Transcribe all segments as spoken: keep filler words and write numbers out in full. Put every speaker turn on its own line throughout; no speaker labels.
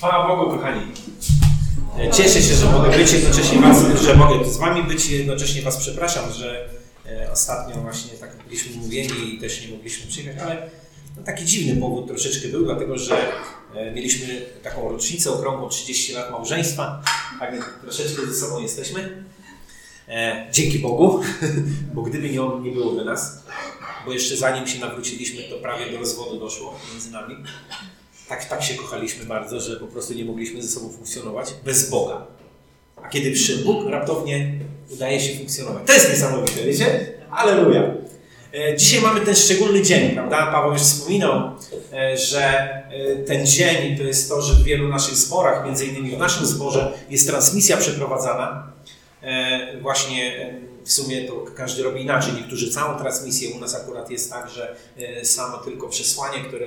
Chwała Bogu, kochani. Cieszę się, że mogę być jednocześnie was, że mogę z wami być, jednocześnie was przepraszam, że e, ostatnio właśnie tak byliśmy umówieni i też nie mogliśmy przyjechać, ale no, taki dziwny powód troszeczkę był, dlatego że e, mieliśmy taką rocznicę okrągłą trzydzieści lat małżeństwa, tak troszeczkę ze sobą jesteśmy. E, dzięki Bogu, bo gdyby nie on, nie byłoby nas, bo jeszcze zanim się nawróciliśmy, to prawie do rozwodu doszło między nami. Tak, tak się kochaliśmy bardzo, że po prostu nie mogliśmy ze sobą funkcjonować bez Boga. A kiedy przyszedł Bóg, raptownie udaje się funkcjonować. To jest niesamowite, wiecie? Alleluja. E, dzisiaj mamy ten szczególny dzień, prawda? Paweł już wspominał, e, że e, ten dzień to jest to, że w wielu naszych zborach, między innymi w naszym zborze, jest transmisja przeprowadzana. E, właśnie e, w sumie to każdy robi inaczej. Niektórzy całą transmisję, u nas akurat jest tak, że e, samo tylko przesłanie, które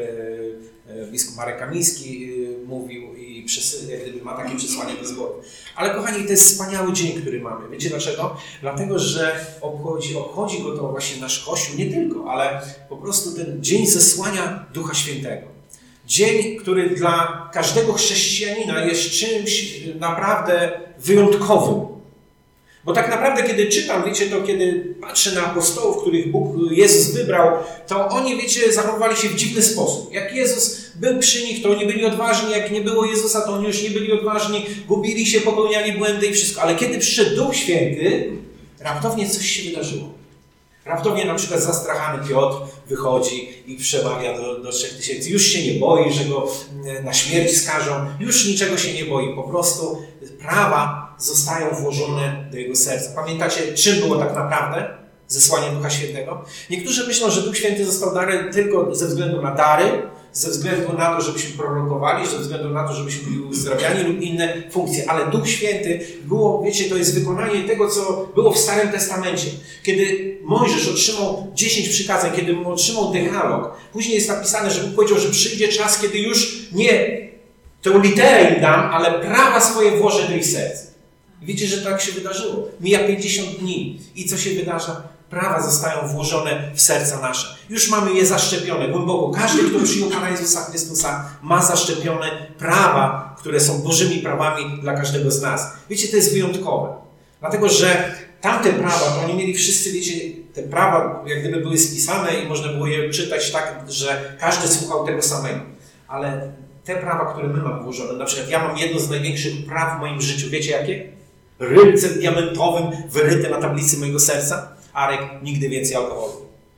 e, biskup Marek Kamiński e, mówił i przesy, jak gdyby ma takie przesłanie do zboru. Ale kochani, to jest wspaniały dzień, który mamy. Wiecie dlaczego? Dlatego, że obchodzi, obchodzi go to właśnie nasz Kościół, nie tylko, ale po prostu ten dzień zesłania Ducha Świętego. Dzień, który dla każdego chrześcijanina jest czymś naprawdę wyjątkowym. Bo tak naprawdę, kiedy czytam, wiecie, to kiedy patrzę na apostołów, których Bóg, Jezus wybrał, to oni, wiecie, zachowywali się w dziwny sposób. Jak Jezus był przy nich, to oni byli odważni, jak nie było Jezusa, to oni już nie byli odważni, gubili się, popełniali błędy i wszystko. Ale kiedy przyszedł Duch Święty, raptownie coś się wydarzyło. Raptownie na przykład zastrachany Piotr wychodzi i przemawia do, do trzech tysięcy. Już się nie boi, że go na śmierć skażą. Już niczego się nie boi. Po prostu prawa zostają włożone do jego serca. Pamiętacie, czym było tak naprawdę zesłanie Ducha Świętego? Niektórzy myślą, że Duch Święty został dany tylko ze względu na dary, ze względu na to, żebyśmy prorokowali, ze względu na to, żebyśmy byli uzdrawiani lub inne funkcje. Ale Duch Święty było, wiecie, to jest wykonanie tego, co było w Starym Testamencie. Kiedy Mojżesz otrzymał dziesięć przykazań, kiedy mu otrzymał dekalog, później jest napisane, że Bóg powiedział, że przyjdzie czas, kiedy już nie tę literę im dam, ale prawa swoje włożę do ich serc. I wiecie, że tak się wydarzyło. Mija pięćdziesiąt dni. I co się wydarza? Prawa zostają włożone w serca nasze. Już mamy je zaszczepione głęboko. Każdy, kto przyjął Pana Jezusa Chrystusa, ma zaszczepione prawa, które są Bożymi prawami dla każdego z nas. Wiecie, to jest wyjątkowe. Dlatego, że tamte prawa, to oni mieli wszyscy, wiecie, te prawa jak gdyby były spisane i można było je czytać tak, że każdy słuchał tego samego. Ale te prawa, które my mamy włożone, na przykład ja mam jedno z największych praw w moim życiu. Wiecie jakie? Rybcem diamentowym wyryte na tablicy mojego serca. Arek, nigdy więcej alkoholu.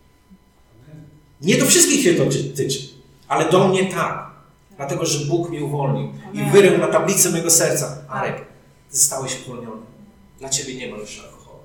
Nie do wszystkich się to tyczy, ale do mnie tak. Dlatego, że Bóg mnie uwolnił i wyrył na tablicy mojego serca. Arek, zostałeś uwolniony. Dla ciebie nie ma już alkoholu.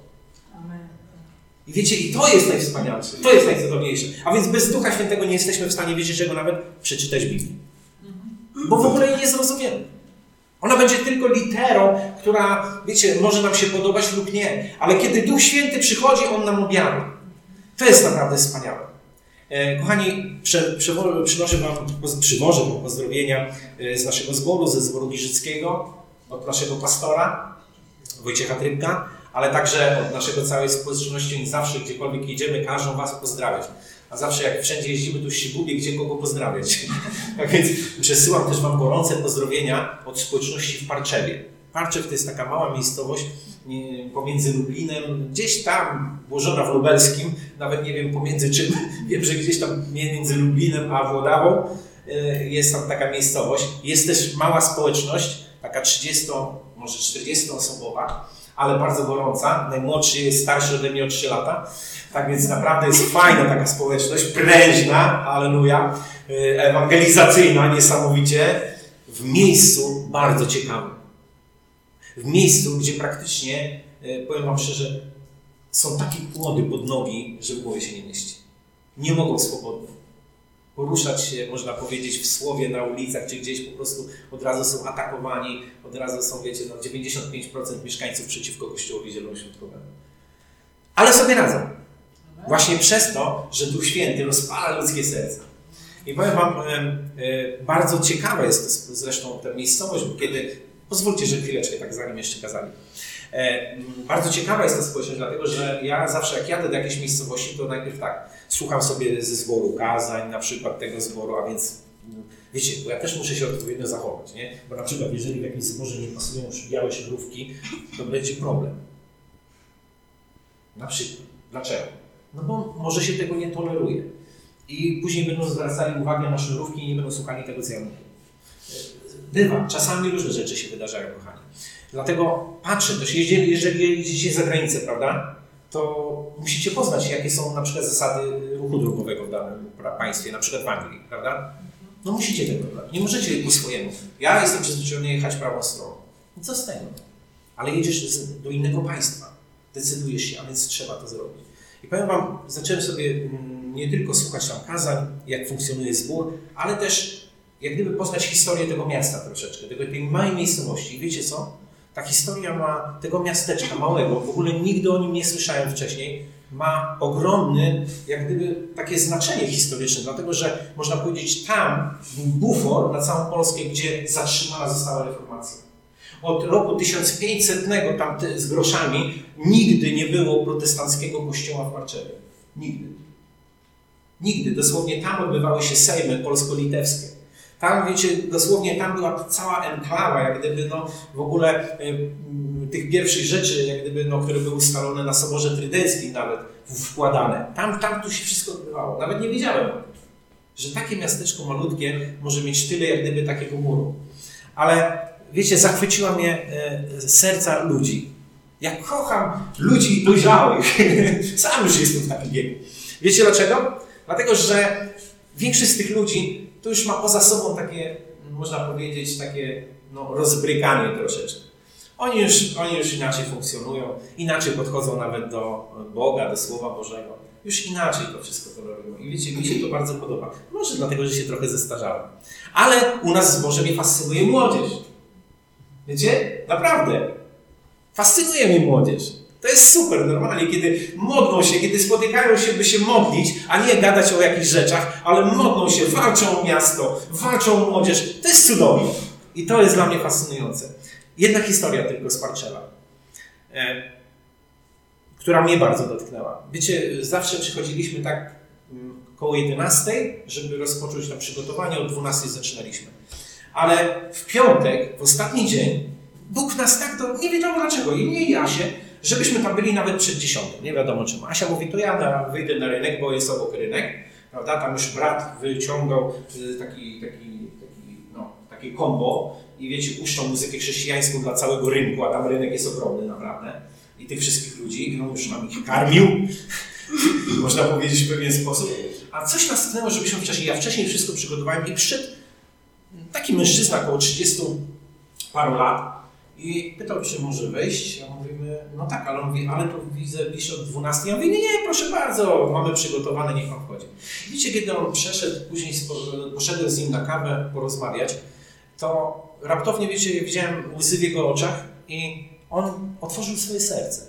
I wiecie, i to jest najwspanialsze, to jest najcudowniejsze. A więc bez Ducha Świętego nie jesteśmy w stanie wiedzieć, czego nawet przeczytać Biblię. Bo w ogóle jej nie zrozumiemy. Ona będzie tylko literą, która, wiecie, może nam się podobać lub nie. Ale kiedy Duch Święty przychodzi, On nam objawia. To jest naprawdę wspaniałe. E, kochani, prze, przewo, przynoszę wam, przywożę wam pozdrowienia z naszego zboru, ze zboru Giżyckiego, od naszego pastora Wojciecha Trybka, ale także od naszego całej społeczności. Oni zawsze, gdziekolwiek jedziemy, każą was pozdrawiać. A zawsze jak wszędzie jeździmy, to się gubię, gdzie kogo pozdrawiać. Tak więc przesyłam też wam gorące pozdrowienia od społeczności w Parczewie. Parczew to jest taka mała miejscowość pomiędzy Lublinem, gdzieś tam włożona w lubelskim, nawet nie wiem pomiędzy czym, wiem, że gdzieś tam między Lublinem a Włodawą jest tam taka miejscowość. Jest też mała społeczność, taka trzydziesto, może czterdziestoosobowa, ale bardzo gorąca. Najmłodszy jest starszy ode mnie o trzy lata. Tak więc naprawdę jest fajna taka społeczność, prężna, alleluja, ewangelizacyjna niesamowicie, w miejscu bardzo ciekawym. W miejscu, gdzie praktycznie, powiem wam szczerze, są takie płody pod nogi, że w głowie się nie mieści. Nie mogą swobodnie poruszać się, można powiedzieć, w słowie na ulicach, czy gdzieś po prostu od razu są atakowani, od razu są, wiecie, no dziewięćdziesiąt pięć procent mieszkańców przeciwko Kościołowi Zielonoświątkowemu. Ale sobie radzą. Właśnie przez to, że Duch Święty rozpala ludzkie serca. I powiem wam, e, e, bardzo ciekawa jest to, zresztą ta miejscowość, bo kiedy, pozwólcie, że chwileczkę tak zanim jeszcze kazali. E, bardzo ciekawa jest ta społeczność, dlatego że ja zawsze jak jadę do jakiejś miejscowości, to najpierw tak, słucham sobie ze zboru kazań, na przykład tego zboru, a więc wiecie, bo ja też muszę się odpowiednio zachować, nie? Bo na przykład jeżeli w jakimś zborze nie pasują już białe sznurówki, to będzie problem. Na przykład. Dlaczego? No bo może się tego nie toleruje. I później będą zwracali uwagę na sznurówki i nie będą słuchali tego, co ja mówię. Bywa. Czasami różne rzeczy się wydarzają, kochani. Dlatego patrzę też, jeżeli, jeżeli jedziecie za granicę, prawda, to musicie poznać, jakie są na przykład zasady ruchu drogowego w danym państwie, na przykład w Anglii, prawda? No musicie tego brać. Nie możecie po swojemu. Ja jestem przyzwyczajony jechać prawą stroną. No co z tego? Ale jedziesz do innego państwa. Decydujesz się, a więc trzeba to zrobić. I powiem wam, zacząłem sobie nie tylko słuchać tam kazań, jak funkcjonuje zbór, ale też jak gdyby poznać historię tego miasta troszeczkę, tego, tej małej miejscowości. I wiecie co? Ta historia ma tego miasteczka małego, w ogóle nigdy o nim nie słyszałem wcześniej, ma ogromny, jak gdyby, takie znaczenie historyczne, dlatego że można powiedzieć, tam był bufor na całą Polskę, gdzie zatrzymana została reformacja. Od roku tysiąc pięćsetnego tam te, z groszami nigdy nie było protestanckiego kościoła w Warszawie. Nigdy. Nigdy. Dosłownie tam odbywały się sejmy polsko-litewskie. Tam, wiecie, dosłownie tam była cała enklawa, jak gdyby, no, w ogóle y, tych pierwszych rzeczy, jak gdyby, no, które były ustalone na Soborze Trydenckim nawet, wkładane. Tam, tam tu się wszystko odbywało. Nawet nie wiedziałem, że takie miasteczko malutkie może mieć tyle, jak gdyby, takiego muru. Ale, wiecie, zachwyciła mnie y, serca ludzi. Ja kocham ludzi dojrzałych. Sam już jestem w takim wieku. Wiecie dlaczego? Dlatego, że większość z tych ludzi to już ma poza sobą takie, można powiedzieć, takie no, rozbrykanie troszeczkę. Oni już, oni już inaczej funkcjonują, inaczej podchodzą nawet do Boga, do Słowa Bożego. Już inaczej to wszystko tolerują. I wiecie, mi się to bardzo podoba. Może dlatego, że się trochę zestarzałem. Ale u nas w zborze mnie fascynuje młodzież. Wiecie? Naprawdę. Fascynuje mnie młodzież. To jest super, normalnie, kiedy modlą się, kiedy spotykają się, by się modlić, a nie gadać o jakichś rzeczach, ale modlą się, walczą o miasto, walczą o młodzież. To jest cudowne. I to jest dla mnie fascynujące. Jedna historia tylko z Parczela, e, która mnie bardzo dotknęła. Wiecie, zawsze przychodziliśmy tak m, koło jedenastej, żeby rozpocząć tam przygotowanie, o dwunastej zaczynaliśmy. Ale w piątek, w ostatni dzień, Bóg nas tak, do, nie wiadomo dlaczego, i mnie i Asię, żebyśmy tam byli nawet przed dziesiątą, nie wiadomo czemu. Asia mówi, to ja na, wyjdę na rynek, bo jest obok rynek, prawda? Tam już brat wyciągał taki, taki, taki, no, takie kombo i wiecie, puszczą muzykę chrześcijańską dla całego rynku, a tam rynek jest ogromny naprawdę i tych wszystkich ludzi, i on już nam ich karmił, można powiedzieć w pewien sposób. A coś nas tknęło, żebyśmy wcześniej, ja wcześniej wszystko przygotowałem i przyszedł taki mężczyzna około trzydziestu paru lat, i pytał, czy może wejść. Ja mówimy, no tak, ale on mówi, ale to widzę bliżej od dwunastej. Ja mówię, nie, nie, proszę bardzo, mamy przygotowane, niech on wchodzi. Widzicie, kiedy on przeszedł, później poszedłem z nim na kawę porozmawiać, to raptownie, wiecie, widziałem łzy w jego oczach i on otworzył swoje serce.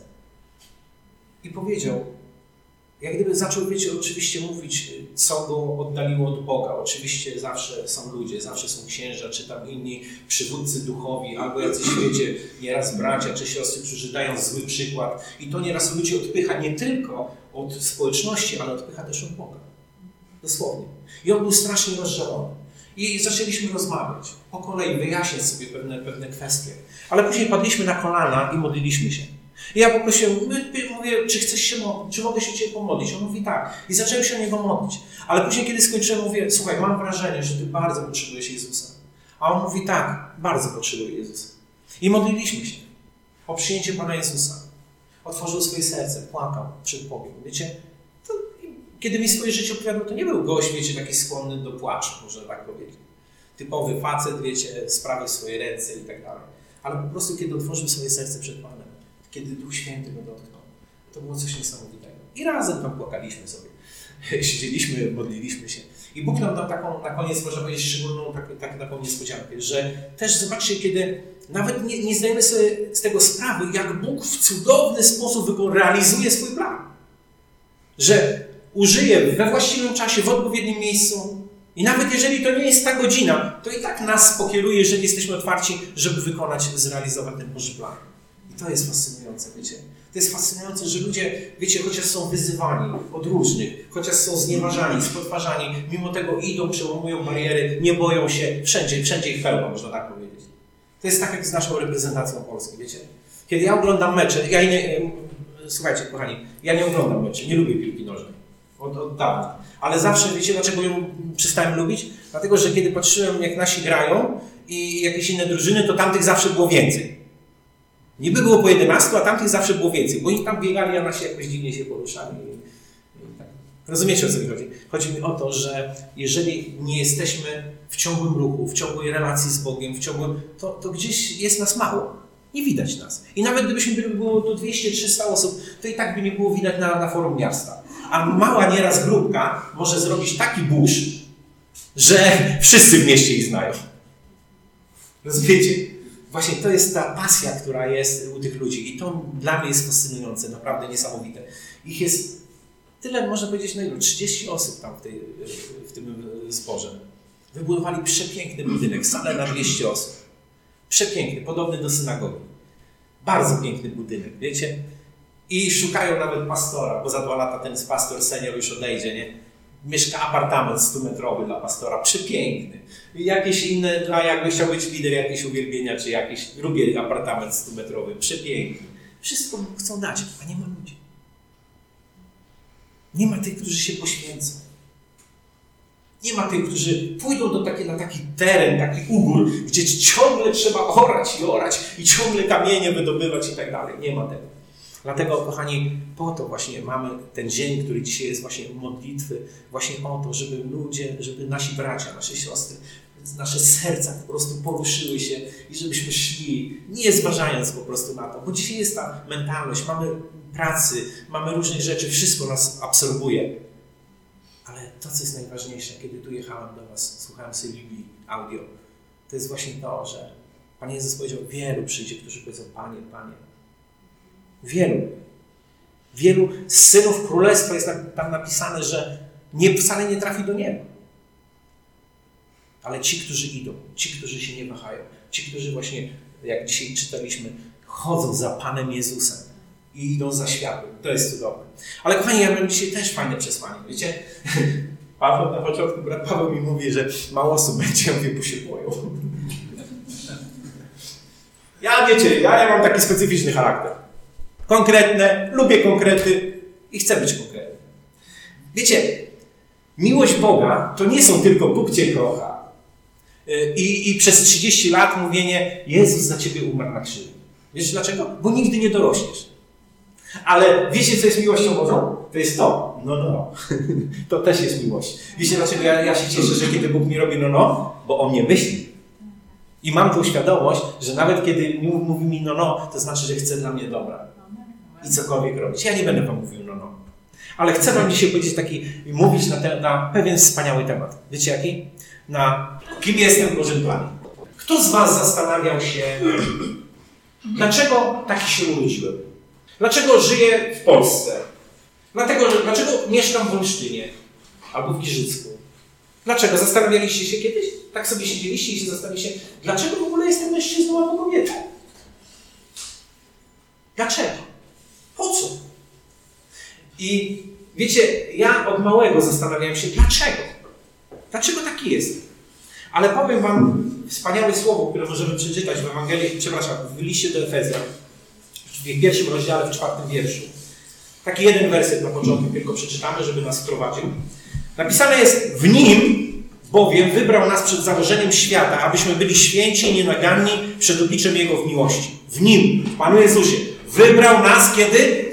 I powiedział, jak gdyby zaczął, wiecie, oczywiście mówić, co go oddaliło od Boga. Oczywiście zawsze są ludzie, zawsze są księża, czy tam inni przywódcy duchowi, albo jacyś, wiecie, nieraz bracia czy siostry, którzy dają zły przykład. I to nieraz ludzi odpycha nie tylko od społeczności, ale odpycha też od Boga. Dosłownie. I on był strasznie rozżalony. I zaczęliśmy rozmawiać. Po kolei wyjaśniać sobie pewne, pewne kwestie. Ale później padliśmy na kolana i modliliśmy się. I ja poprosiłem, mówię, czy chcesz się modlić, czy mogę się Cię pomodlić? On mówi tak. I zacząłem się o niego modlić. Ale później, kiedy skończyłem, mówię, słuchaj, mam wrażenie, że Ty bardzo potrzebujesz Jezusa. A on mówi tak, bardzo potrzebuję Jezusa. I modliliśmy się o przyjęcie Pana Jezusa. Otworzył swoje serce, płakał przed Bogiem. Wiecie, to, kiedy mi swoje życie opowiadał, to nie był gość, wiecie, taki skłonny do płaczu, można tak powiedzieć. Typowy facet, wiecie, sprawy w swoje ręce i tak dalej. Ale po prostu, kiedy otworzył swoje serce przed Panem, kiedy Duch Święty go dotknął, to było coś niesamowitego. I razem tam płakaliśmy sobie. Siedzieliśmy, modliliśmy się. I Bóg nam dał taką, na koniec, można powiedzieć, szczególną tak, tak, taką niespodziankę, że też zobaczcie, kiedy nawet nie, nie zdajemy sobie z tego sprawy, jak Bóg w cudowny sposób realizuje swój plan. Że użyje we właściwym czasie, w odpowiednim miejscu. I nawet jeżeli to nie jest ta godzina, to i tak nas pokieruje, jeżeli jesteśmy otwarci, żeby wykonać, zrealizować ten Boży plan. I To jest fascynujące, wiecie. To jest fascynujące, że ludzie, wiecie, chociaż są wyzywani od różnych, chociaż są znieważani, spotwarzani, mimo tego idą, przełamują bariery, nie boją się, wszędzie, wszędzie ich pełno, można tak powiedzieć. To jest tak jak z naszą reprezentacją Polski, wiecie. Kiedy ja oglądam mecze, ja nie, słuchajcie, kochani, ja nie oglądam meczy, nie lubię piłki nożnej. Od, od dawna. Ale zawsze, wiecie, dlaczego ją przestałem lubić? Dlatego, że kiedy patrzyłem, jak nasi grają i jakieś inne drużyny, to tamtych zawsze było więcej. Niby było po jedenastu, a tamtych zawsze było więcej, bo oni tam biegali, a nasi jakoś dziwnie się poruszali. I, i tak. Rozumiecie, o co mi chodzi? Chodzi mi o to, że jeżeli nie jesteśmy w ciągłym ruchu, w ciągłej relacji z Bogiem, w ciągłym, to, to gdzieś jest nas mało. Nie widać nas. I nawet gdybyśmy byli, było tu dwieście trzysta osób, to i tak by nie było widać na, na forum miasta. A mała nieraz grupka może zrobić taki burz, że wszyscy w mieście ich znają. Rozumiecie? Właśnie to jest ta pasja, która jest u tych ludzi. I to dla mnie jest fascynujące, naprawdę niesamowite. Ich jest tyle, można powiedzieć, no ile? trzydzieści osób tam w, tej, w tym zborze. Wybudowali przepiękny budynek, salę na dwieście osób. Przepiękny, podobny do synagogi. Bardzo piękny budynek, wiecie? I szukają nawet pastora, bo za dwa lata ten pastor senior już odejdzie, nie? Mieszka apartament stumetrowy dla pastora, przepiękny. Jakieś inne, dla jakby chciał być lider jakieś uwielbienia, czy jakiś drugi apartament stumetrowy, przepiękny. Wszystko mu chcą dać, a nie ma ludzi. Nie ma tych, którzy się poświęcą. Nie ma tych, którzy pójdą do taki, na taki teren, taki ugór, gdzie ciągle trzeba orać i orać i ciągle kamienie wydobywać i tak dalej. Nie ma tego. Dlatego, kochani, po to właśnie mamy ten dzień, który dzisiaj jest właśnie modlitwy, właśnie o to, żeby ludzie, żeby nasi bracia, nasze siostry, nasze serca po prostu poruszyły się i żebyśmy szli, nie zważając po prostu na to. Bo dzisiaj jest ta mentalność, mamy pracy, mamy różne rzeczy, wszystko nas absorbuje. Ale to, co jest najważniejsze, kiedy tu jechałem do was, słuchałem sobie Biblii, audio, to jest właśnie to, że Pan Jezus powiedział, wielu przyjdzie, którzy powiedzą, Panie, Panie. Wielu. Wielu z synów królestwa jest tam napisane, że nie, wcale nie trafi do nieba. Ale ci, którzy idą, ci, którzy się nie wahają, ci, którzy właśnie, jak dzisiaj czytaliśmy, chodzą za Panem Jezusem i idą za światłem. To jest cudowne. Ale kochani, ja mam dzisiaj też fajne przesłanie. Wiecie, Paweł na początku, brat Paweł mi mówi, że mało osób będzie, ja mówię, bo się boją. Ja wiecie, ja, ja mam taki specyficzny charakter. Konkretne, lubię konkrety i chcę być konkretny. Wiecie, miłość Boga to nie są tylko Bóg Cię kocha i, i przez trzydzieści lat mówienie Jezus za Ciebie umarł na krzyżu. Wiesz dlaczego? Bo nigdy nie dorośniesz. Ale wiecie, co jest miłością Bożą? To jest to. No, no, no. To też jest miłość. Wiecie, dlaczego ja, ja się cieszę, że kiedy Bóg mi robi no, no? Bo o mnie myśli. I mam tą świadomość, że nawet kiedy mówi mi no, no, to znaczy, że chce dla mnie dobra. I cokolwiek robić. Ja nie będę wam mówił no, no. Ale chcę wam dzisiaj powiedzieć taki, mówić na, te, na pewien wspaniały temat. Wiecie jaki? Na kim jestem w Bożym planie. Kto z was zastanawiał się, dlaczego taki się urodziłem? Dlaczego żyję w Polsce? Dlatego, że, dlaczego mieszkam w Olsztynie? Albo w Giżycku? Dlaczego? Zastanawialiście się kiedyś? Tak sobie siedzieliście i się zastanawialiście, dlaczego w ogóle jestem mężczyzną albo kobietą? Dlaczego? Po co? I wiecie, ja od małego zastanawiałem się, dlaczego? Dlaczego taki jest? Ale powiem wam wspaniałe słowo, które możemy przeczytać w Ewangelii, przepraszam, w liście do Efezjan, w pierwszym rozdziale, w czwartym wierszu. Taki jeden werset na początku tylko przeczytamy, żeby nas wprowadził. Napisane jest, w Nim bowiem wybrał nas przed założeniem świata, abyśmy byli święci i nienaganni przed obliczem Jego w miłości. W Nim, w Panu Jezusie, wybrał nas kiedy?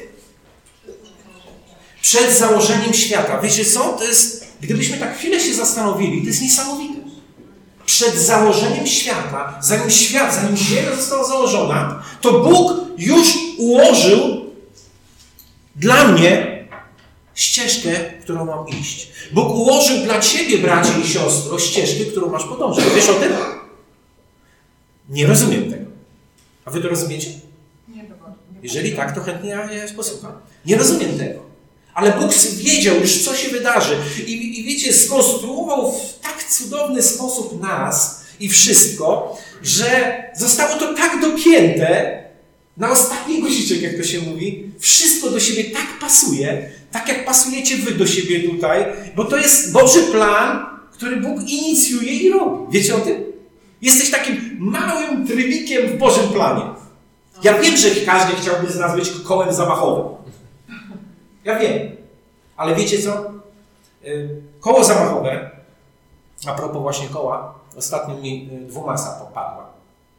Przed założeniem świata. Wiecie co? To jest, gdybyśmy tak chwilę się zastanowili, to jest niesamowite. Przed założeniem świata, zanim świat, zanim Ziemia została założona, to Bóg już ułożył dla mnie ścieżkę, którą mam iść. Bóg ułożył dla ciebie, bracie i siostro, ścieżkę, którą masz podążać. Wiesz o tym? Nie rozumiem tego. A wy to rozumiecie? Jeżeli tak, to chętnie ja, ja posłucham. Nie rozumiem tego. Ale Bóg wiedział już, co się wydarzy. I, i wiecie, skonstruował w tak cudowny sposób nas i wszystko, że zostało to tak dopięte, na ostatni guziczek, jak to się mówi, wszystko do siebie tak pasuje, tak jak pasujecie wy do siebie tutaj, bo to jest Boży plan, który Bóg inicjuje i robi. Wiecie o tym? Jesteś takim małym trybikiem w Bożym planie. Ja wiem, że każdy chciałby z nas być kołem zamachowym. Ja wiem. Ale wiecie co? Koło zamachowe, a propos właśnie koła, ostatnio mi dwumasa popadła.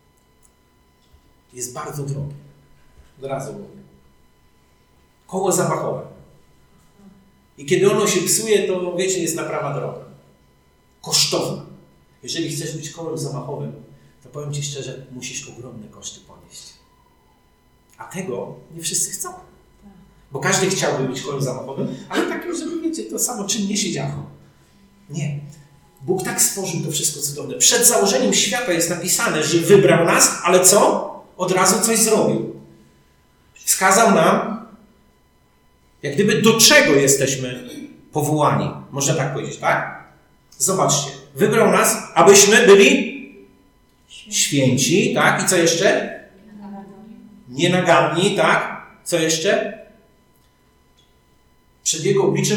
Jest bardzo drogie. Od razu mówię. Koło zamachowe. I kiedy ono się psuje, to wiecie, jest naprawa droga. Kosztowna. Jeżeli chcesz być kołem zamachowym, to powiem Ci szczerze, musisz ogromne koszty ponieść. A tego nie wszyscy chcą. Bo każdy chciałby być kołem zamachowym, ale takim, żeby wiecie, to samoczynnie się działo. Nie. Bóg tak stworzył to wszystko cudowne. Przed założeniem świata jest napisane, że wybrał nas, ale co? Od razu coś zrobił. Wskazał nam, jak gdyby do czego jesteśmy powołani. Można tak powiedzieć, tak? Zobaczcie. Wybrał nas, abyśmy byli święci, tak? I co jeszcze? Nienaganni, tak? Co jeszcze? Przed Jego obliczem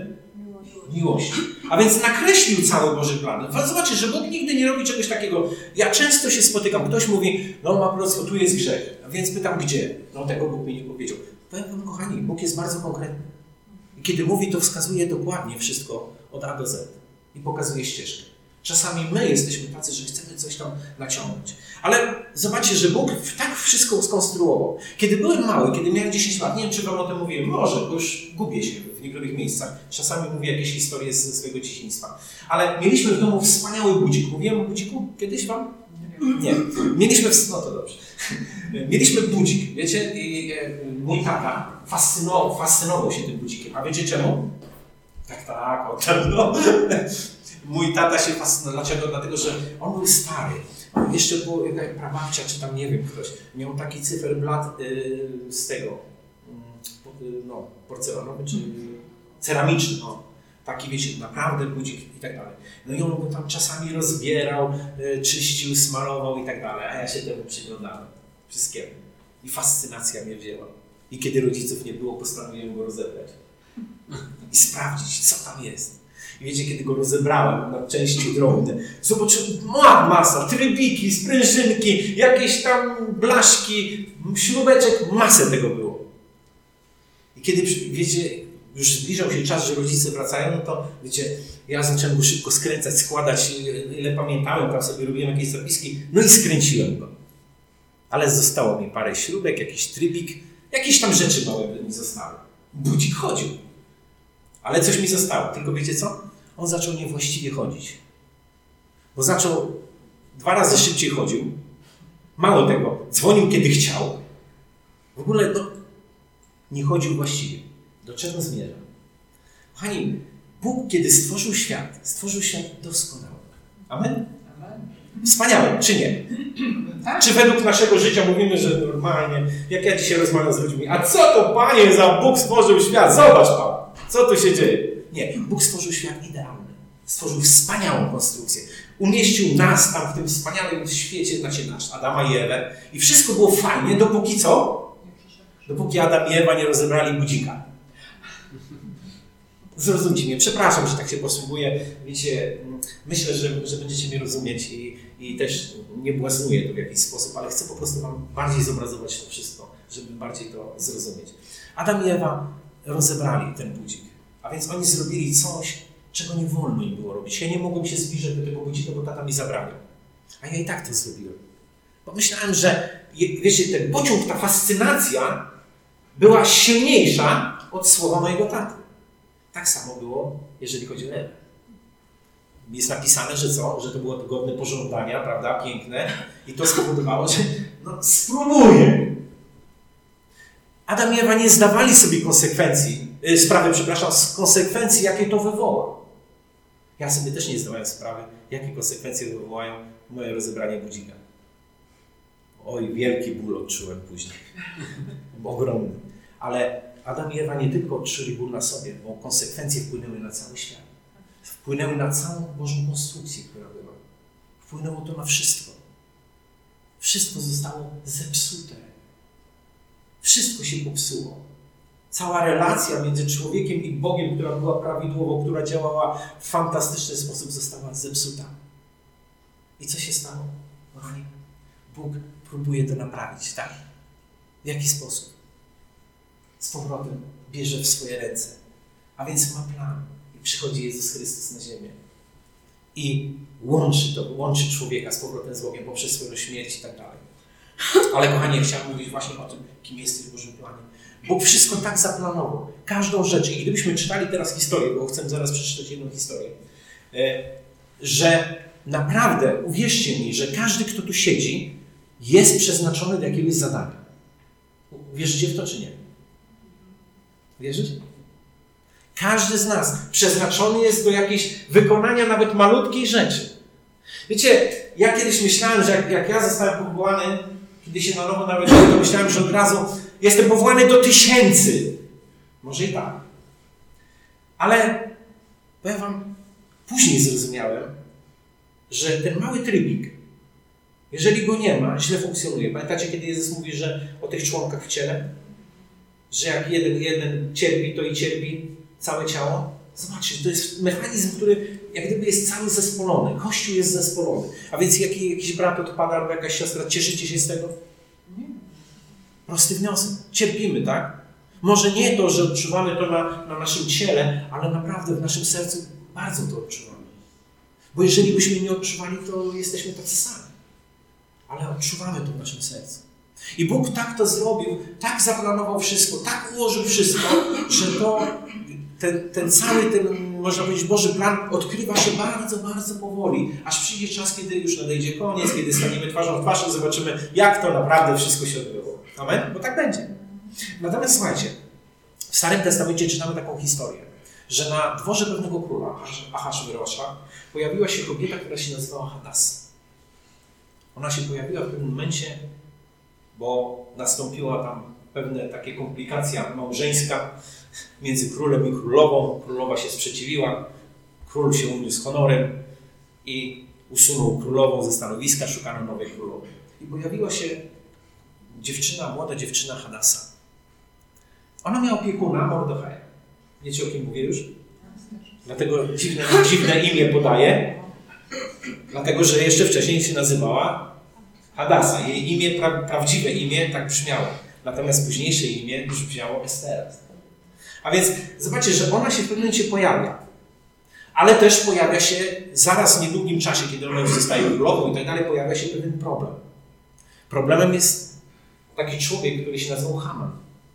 w miłości. A więc nakreślił cały Boży plan. Zobaczcie, że Bóg nigdy nie robi czegoś takiego. Ja często się spotykam. Ktoś mówi, no ma proroctwo, tu jest grzech. A więc pytam, gdzie? No tego Bóg mi nie powiedział. Powiem wam, kochani, Bóg jest bardzo konkretny. I kiedy mówi, to wskazuje dokładnie wszystko od A do Z. I pokazuje ścieżkę. Czasami my jesteśmy tacy, że chcemy coś tam naciągnąć. Ale zobaczcie, że Bóg tak wszystko skonstruował. Kiedy byłem mały, kiedy miałem dziesięć lat, nie wiem, czy wam o tym mówiłem, może, bo już gubię się w niektórych miejscach. Czasami mówię jakieś historie ze swojego dzieciństwa. Ale mieliśmy w domu wspaniały budzik. Mówiłem o budziku kiedyś wam? Nie. Mieliśmy, w... no to dobrze. Mieliśmy budzik, wiecie, i mój tata fascynował, fascynował się tym budzikiem. A wiecie czemu? Tak, tak, o tak, no. Mój tata się fascynował. Dlaczego? Dlatego, że on był stary. Jeszcze było jakaś prababcia, czy tam nie wiem ktoś. Miał taki cyferblat yy, z tego, yy, no, porcelanowy, czy ceramiczny. No. Taki, wiecie, naprawdę budzik i tak dalej. No i on go tam czasami rozbierał, yy, czyścił, smarował i tak dalej. A ja się temu przyglądałem. Wszystkiemu. I fascynacja mnie wzięła. I kiedy rodziców nie było, postanowiłem go rozebrać. I sprawdzić, co tam jest. I wiecie, kiedy go rozebrałem na części drobne, zobaczyłem masa, trybiki, sprężynki, jakieś tam blaszki, śrubeczek, masę tego było. I kiedy, wiecie, już zbliżał się czas, że rodzice wracają, no to, wiecie, ja zacząłem go szybko skręcać, składać, ile pamiętałem, tam sobie robiłem jakieś zapiski, no i skręciłem go. Ale zostało mi parę śrubek, jakiś trybik, jakieś tam rzeczy małe mi zostały. Budzik chodził. Ale coś mi zostało. Tylko wiecie co? On zaczął niewłaściwie chodzić. Bo zaczął dwa razy szybciej chodził. Mało tego, dzwonił kiedy chciał. W ogóle no, nie chodził właściwie. Do czego zmierzam? Kochani, Bóg kiedy stworzył świat, stworzył świat doskonały. Amen? Wspaniały, czy nie? Czy według naszego życia mówimy, że normalnie, jak ja dzisiaj rozmawiam z ludźmi, a co to, Panie, za Bóg stworzył świat? Zobacz Pan, co tu się dzieje? Nie, Bóg stworzył świat idealny. Stworzył wspaniałą konstrukcję. Umieścił nas tam w tym wspaniałym świecie, znaczy nasz, Adama i Ewę. I wszystko było fajnie, dopóki co? Dopóki Adam i Ewa nie rozebrali budzika. Zrozumcie mnie, przepraszam, że tak się posługuję. Wiecie, myślę, że, że będziecie mnie rozumieć i, i też nie błaznuję to w jakiś sposób, ale chcę po prostu wam bardziej zobrazować to wszystko, żeby bardziej to zrozumieć. Adam i Ewa rozebrali ten budzik, a więc oni zrobili coś, czego nie wolno im było robić. Ja nie mogłem się zbliżyć do tego budzika, bo tata mi zabraniał. A ja i tak to zrobiłem. Bo myślałem, że wiecie, ten pociąg, ta fascynacja była silniejsza od słowa mojego taty. Tak samo było, jeżeli chodzi o Ewę. Jest napisane, że co? Że to było to godne pożądania, prawda? Piękne. I to spowodowało, że no spróbuję. Adam i Ewa nie zdawali sobie konsekwencji, yy, sprawy, przepraszam, z konsekwencji, jakie to wywoła. Ja sobie też nie zdawałem sprawy, jakie konsekwencje wywołają moje rozebranie budzika. Oj, wielki ból odczułem później. Ogromny. Ale Adam i Ewa nie tylko odczuli ból na sobie, bo konsekwencje wpłynęły na cały świat. Wpłynęły na całą Bożą konstrukcję, która była. Wpłynęło to na wszystko. Wszystko zostało zepsute. Wszystko się popsuło. Cała relacja między człowiekiem i Bogiem, która była prawidłowo, która działała w fantastyczny sposób, została zepsuta. I co się stało? Kochani, Bóg próbuje to naprawić, tak? W jaki sposób? Z powrotem bierze w swoje ręce. A więc ma plan. I przychodzi Jezus Chrystus na ziemię. I łączy to, łączy człowieka z powrotem z Bogiem poprzez swoją śmierć i tak dalej. Ale kochani, ja chciałem mówić właśnie o tym, kim jesteś w Bożym planie. Bóg wszystko tak zaplanował. Każdą rzecz. I gdybyśmy czytali teraz historię, bo chcę zaraz przeczytać jedną historię, że naprawdę, uwierzcie mi, że każdy, kto tu siedzi, jest przeznaczony do jakiegoś zadania. Wierzycie w to, czy nie? Wierzycie? Każdy z nas przeznaczony jest do jakiejś wykonania nawet malutkiej rzeczy. Wiecie, ja kiedyś myślałem, że jak, jak ja zostałem powołany, kiedy się na nowo narodziłem, to myślałem, że od razu jestem powołany do tysięcy. Może i tak. Ale powiem wam, później zrozumiałem, że ten mały trybik, jeżeli go nie ma, źle funkcjonuje. Pamiętacie, kiedy Jezus mówi, że o tych członkach w ciele? Że jak jeden, jeden cierpi, to i cierpi całe ciało? Zobaczcie, to jest mechanizm, który jak gdyby jest cały zespolony. Kościół jest zespolony. A więc jak jakiś brat odpada albo jakaś siostra, cieszycie się z tego? Nie. Prosty wniosek. Cierpimy, tak? Może nie to, że odczuwamy to na, na naszym ciele, ale naprawdę w naszym sercu bardzo to odczuwamy. Bo jeżeli byśmy nie odczuwali, to jesteśmy tacy sami. Ale odczuwamy to w naszym sercu. I Bóg tak to zrobił, tak zaplanował wszystko, tak ułożył wszystko, że to, ten, ten cały, ten, można powiedzieć, Boży plan odkrywa się bardzo, bardzo powoli, aż przyjdzie czas, kiedy już nadejdzie koniec, kiedy staniemy twarzą w twarz i zobaczymy, jak to naprawdę wszystko się odbyło. Amen? Bo tak będzie. Natomiast słuchajcie, w Starym Testamencie czytamy taką historię, że na dworze pewnego króla, Ahaswerosza, pojawiła się kobieta, która się nazywała Hadassa. Ona się pojawiła w pewnym momencie, bo nastąpiła tam pewne takie komplikacja małżeńska między królem i królową. Królowa się sprzeciwiła, król się uniósł honorem i usunął królową ze stanowiska, szukano nowej królowej. I pojawiła się dziewczyna, młoda dziewczyna Hadassa. Ona miała opiekuna Mordechaja. Wiecie, o kim mówię już? Dlatego dziwne, dziwne imię podaję. Dlatego, że jeszcze wcześniej się nazywała Hadassa. Jej imię, pra, prawdziwe imię tak brzmiało. Natomiast późniejsze imię już brzmiało Estera. A więc zobaczcie, że ona się w pewnym momencie pojawia. Ale też pojawia się zaraz w niedługim czasie, kiedy ona już zostaje królową i tak dalej, pojawia się pewien problem. Problemem jest taki człowiek, który się nazywał Haman.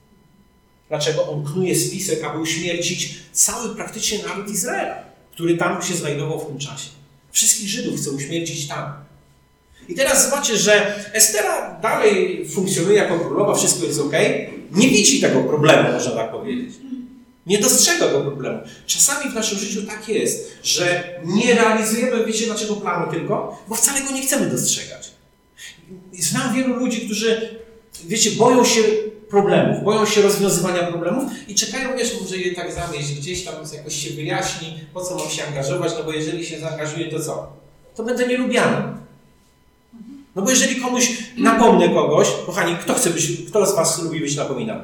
Dlaczego? On knuje spisek, aby uśmiercić cały praktycznie naród Izraela, który tam się znajdował w tym czasie. Wszystkich Żydów chce uśmiercić tam. I teraz zobaczcie, że Estera dalej funkcjonuje jako królowa, wszystko jest ok. Nie widzi tego problemu, można tak powiedzieć. Nie dostrzega tego problemu. Czasami w naszym życiu tak jest, że nie realizujemy, wiecie dlaczego planu tylko? Bo wcale go nie chcemy dostrzegać. Znam wielu ludzi, którzy, wiecie, boją się problemów, boją się rozwiązywania problemów i czekają, wiesz, może je tak zamieść, gdzieś tam jakoś się wyjaśni, po co mam się angażować, no bo jeżeli się zaangażuję, to co? To będę nielubiany. No bo jeżeli komuś napomnę kogoś, kochani, kto chce być, kto z was lubi być napominany?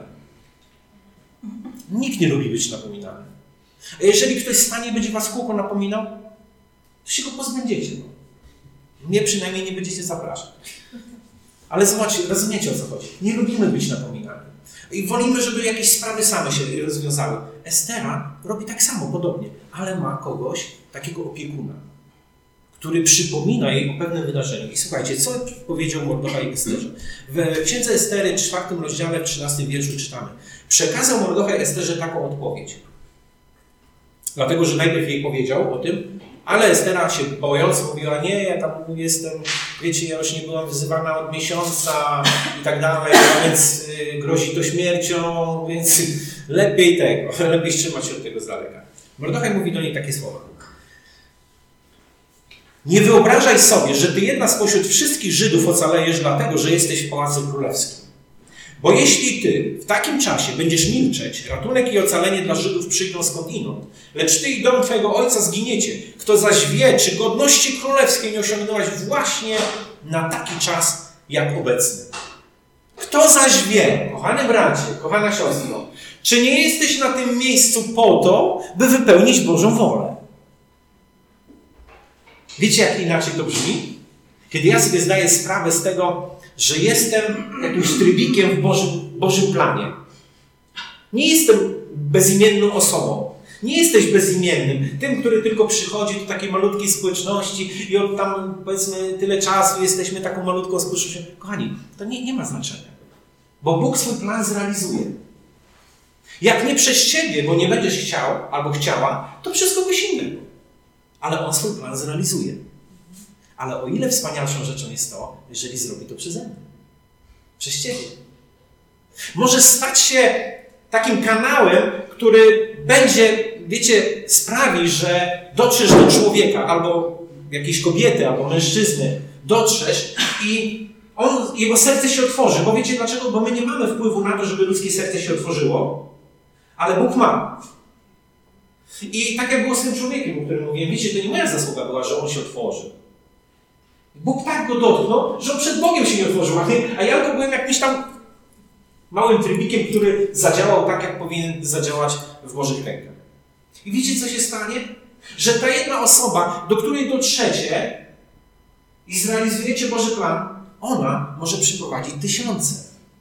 Nikt nie lubi być napominany. A jeżeli ktoś stanie i będzie was kółko napominał, to się go pozbędziecie. No. Mnie przynajmniej nie będziecie zapraszać. Ale zobaczcie, rozumiecie, o co chodzi. Nie lubimy być napominani. I wolimy, żeby jakieś sprawy same się rozwiązały. Estera robi tak samo, podobnie, ale ma kogoś, takiego opiekuna, który przypomina jej o pewnym wydarzeniu. I słuchajcie, co powiedział Mordochaj Esterze? W Księdze Estery, czwartym rozdziale, w trzynastym wierszu czytamy. Przekazał Mordochaj Esterze taką odpowiedź. Dlatego, że najpierw jej powiedział o tym, ale Estera się bojąc mówiła, nie, ja tam jestem, wiecie, ja już nie byłam wyzywana od miesiąca i tak dalej, a więc y, grozi to śmiercią, więc lepiej tego, lepiej trzymać się od tego z daleka. Mordochaj mówi do niej takie słowa. Nie wyobrażaj sobie, że ty jedna spośród wszystkich Żydów ocalejesz dlatego, że jesteś w Pałacu Królewskim. Bo jeśli ty w takim czasie będziesz milczeć, ratunek i ocalenie dla Żydów przyjdą skądinąd, lecz ty i dom twojego ojca zginiecie. Kto zaś wie, czy godności królewskiej nie osiągnęłaś właśnie na taki czas jak obecny. Kto zaś wie, kochany bracie, kochana siostro, czy nie jesteś na tym miejscu po to, by wypełnić Bożą wolę? Wiecie, jak inaczej to brzmi? Kiedy ja sobie zdaję sprawę z tego, że jestem jakimś trybikiem w Bożym, Bożym planie. Nie jestem bezimienną osobą. Nie jesteś bezimiennym. Tym, który tylko przychodzi do takiej malutkiej społeczności i od tam, powiedzmy, tyle czasu jesteśmy taką malutką społecznością. Kochani, to nie, nie ma znaczenia. Bo Bóg swój plan zrealizuje. Jak nie przez ciebie, bo nie będziesz chciał albo chciała, to przez kogoś innego. Ale On swój plan zrealizuje. Ale o ile wspanialszą rzeczą jest to, jeżeli zrobi to przeze mnie. Przez ciebie. Może stać się takim kanałem, który będzie, wiecie, sprawi, że dotrzesz do człowieka, albo jakiejś kobiety, albo mężczyzny, dotrzesz i on, jego serce się otworzy. Bo wiecie dlaczego? Bo my nie mamy wpływu na to, żeby ludzkie serce się otworzyło, ale Bóg ma. I tak jak było z tym człowiekiem, o którym mówiłem, wiecie, to nie moja zasługa była, że on się otworzył. Bóg tak go dotknął, że on przed Bogiem się nie otworzył, a ja tylko byłem jakimś tam małym trybikiem, który zadziałał tak, jak powinien zadziałać w Bożych rękach. I wiecie, co się stanie? Że ta jedna osoba, do której dotrzecie i zrealizujecie Boży plan, ona może przyprowadzić tysiące.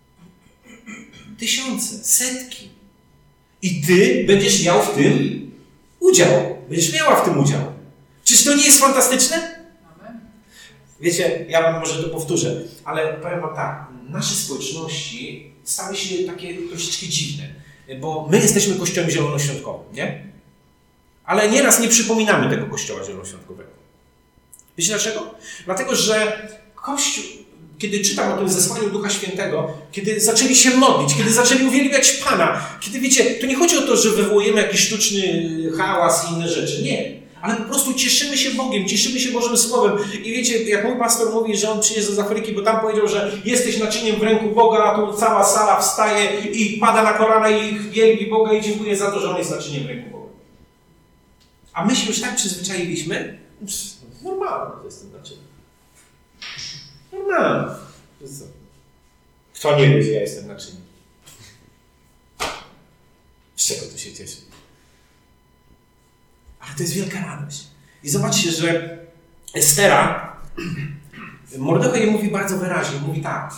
Tysiące, setki. I ty będziesz miał w tym udział. Będziesz miała w tym udział. Czyż to nie jest fantastyczne? Wiecie, ja wam może to powtórzę, ale powiem wam tak, nasze społeczności stały się takie troszeczkę dziwne, bo my jesteśmy Kościołem Zielonoświątkowym, nie? Ale nieraz nie przypominamy tego Kościoła Zielonoświątkowego. Wiecie dlaczego? Dlatego, że Kościół, kiedy czytam o tym zesłaniu Ducha Świętego, kiedy zaczęli się modlić, kiedy zaczęli uwielbiać Pana, kiedy wiecie, to nie chodzi o to, że wywołujemy jakiś sztuczny hałas i inne rzeczy, nie. Ale po prostu cieszymy się Bogiem, cieszymy się Bożym Słowem. I wiecie, jak mój pastor mówi, że on przyjeżdża z Afryki, bo tam powiedział, że jesteś naczyniem w ręku Boga, a tu cała sala wstaje i pada na kolana i wielbi Boga i dziękuję za to, że on jest naczyniem w ręku Boga. A my się już tak przyzwyczailiśmy, normalne to jest to naczynie. Normalne. Kto nie wie, że ja jestem naczyniem? Z czego to się cieszy? Ale to jest wielka radość. I zobaczcie, że Estera, Mordechaj jej mówi bardzo wyraźnie, mówi tak.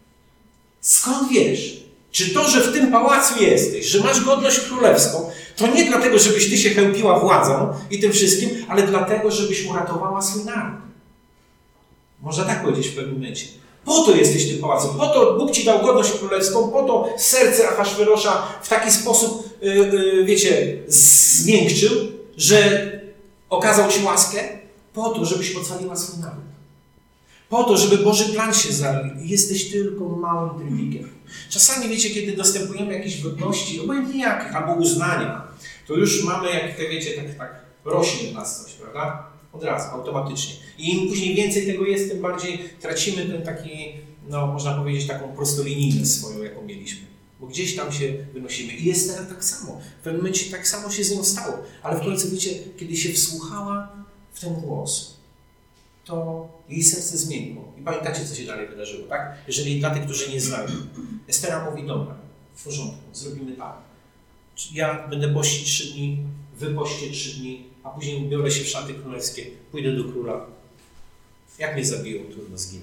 Skąd wiesz, czy to, że w tym pałacu jesteś, że masz godność królewską, to nie dlatego, żebyś ty się chełpiła władzą i tym wszystkim, ale dlatego, żebyś uratowała swój naród. Można tak powiedzieć w pewnym momencie. Po to jesteś w tym pałacu, po to Bóg ci dał godność królewską, po to serce Ahasferosza w taki sposób, yy, yy, wiecie, zmiękczył, że okazał ci łaskę, po to, żebyś ocaliła swój naród. Po to, żeby Boży plan się zalił. Jesteś tylko małym trybikiem. Czasami, wiecie, kiedy dostępujemy jakiejś godności, obojętnie jakich, albo uznania, to już mamy, jak te, wiecie, tak, tak rośnie w nas coś, prawda? Od razu, automatycznie. I im później więcej tego jest, tym bardziej tracimy ten taki, no można powiedzieć, taką prostolinijność swoją, jaką mieliśmy. Bo gdzieś tam się wynosimy. I jest teraz tak samo. W pewnym momencie tak samo się z nią stało. Ale w końcu, wiecie, kiedy się wsłuchała w ten głos, to jej serce zmieniło. I pamiętacie, co się dalej wydarzyło, tak? Jeżeli dla tych, którzy nie znają. Estera mówi, dobra, w porządku, zrobimy tak. Ja będę pościć trzy dni, wy poście trzy dni, a później ubiorę się w szaty królewskie, pójdę do króla. Jak mnie zabiją, trudno zginę.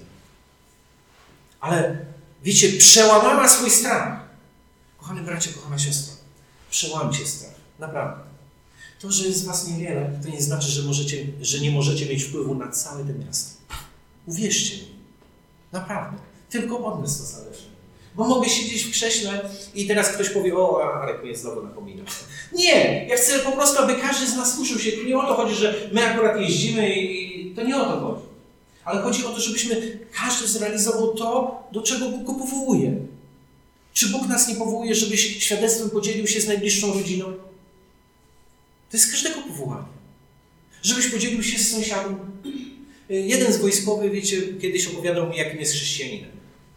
Ale, wiecie, przełamała swój strach. Kochany bracie, kochana siostra, przełamcie strach. Naprawdę. To, że jest was niewiele, to nie znaczy, że, możecie, że nie możecie mieć wpływu na całe to miasto. Uwierzcie mi. Naprawdę. Tylko od nas to zależy. Bo mogę siedzieć w krześle i teraz ktoś powie, o, Arek mnie znowu napomina. Nie! Ja chcę po prostu, aby każdy z nas uczył się. Tu nie o to chodzi, że my akurat jeździmy i to nie o to chodzi. Ale chodzi o to, żebyśmy każdy zrealizował to, do czego Bóg go powołuje. Czy Bóg nas nie powołuje, żebyś świadectwem podzielił się z najbliższą rodziną? To jest każdego powołania. Żebyś podzielił się z sąsiadem. Jeden z wojskowych, wiecie, kiedyś opowiadał mi, jakim jest chrześcijaninem.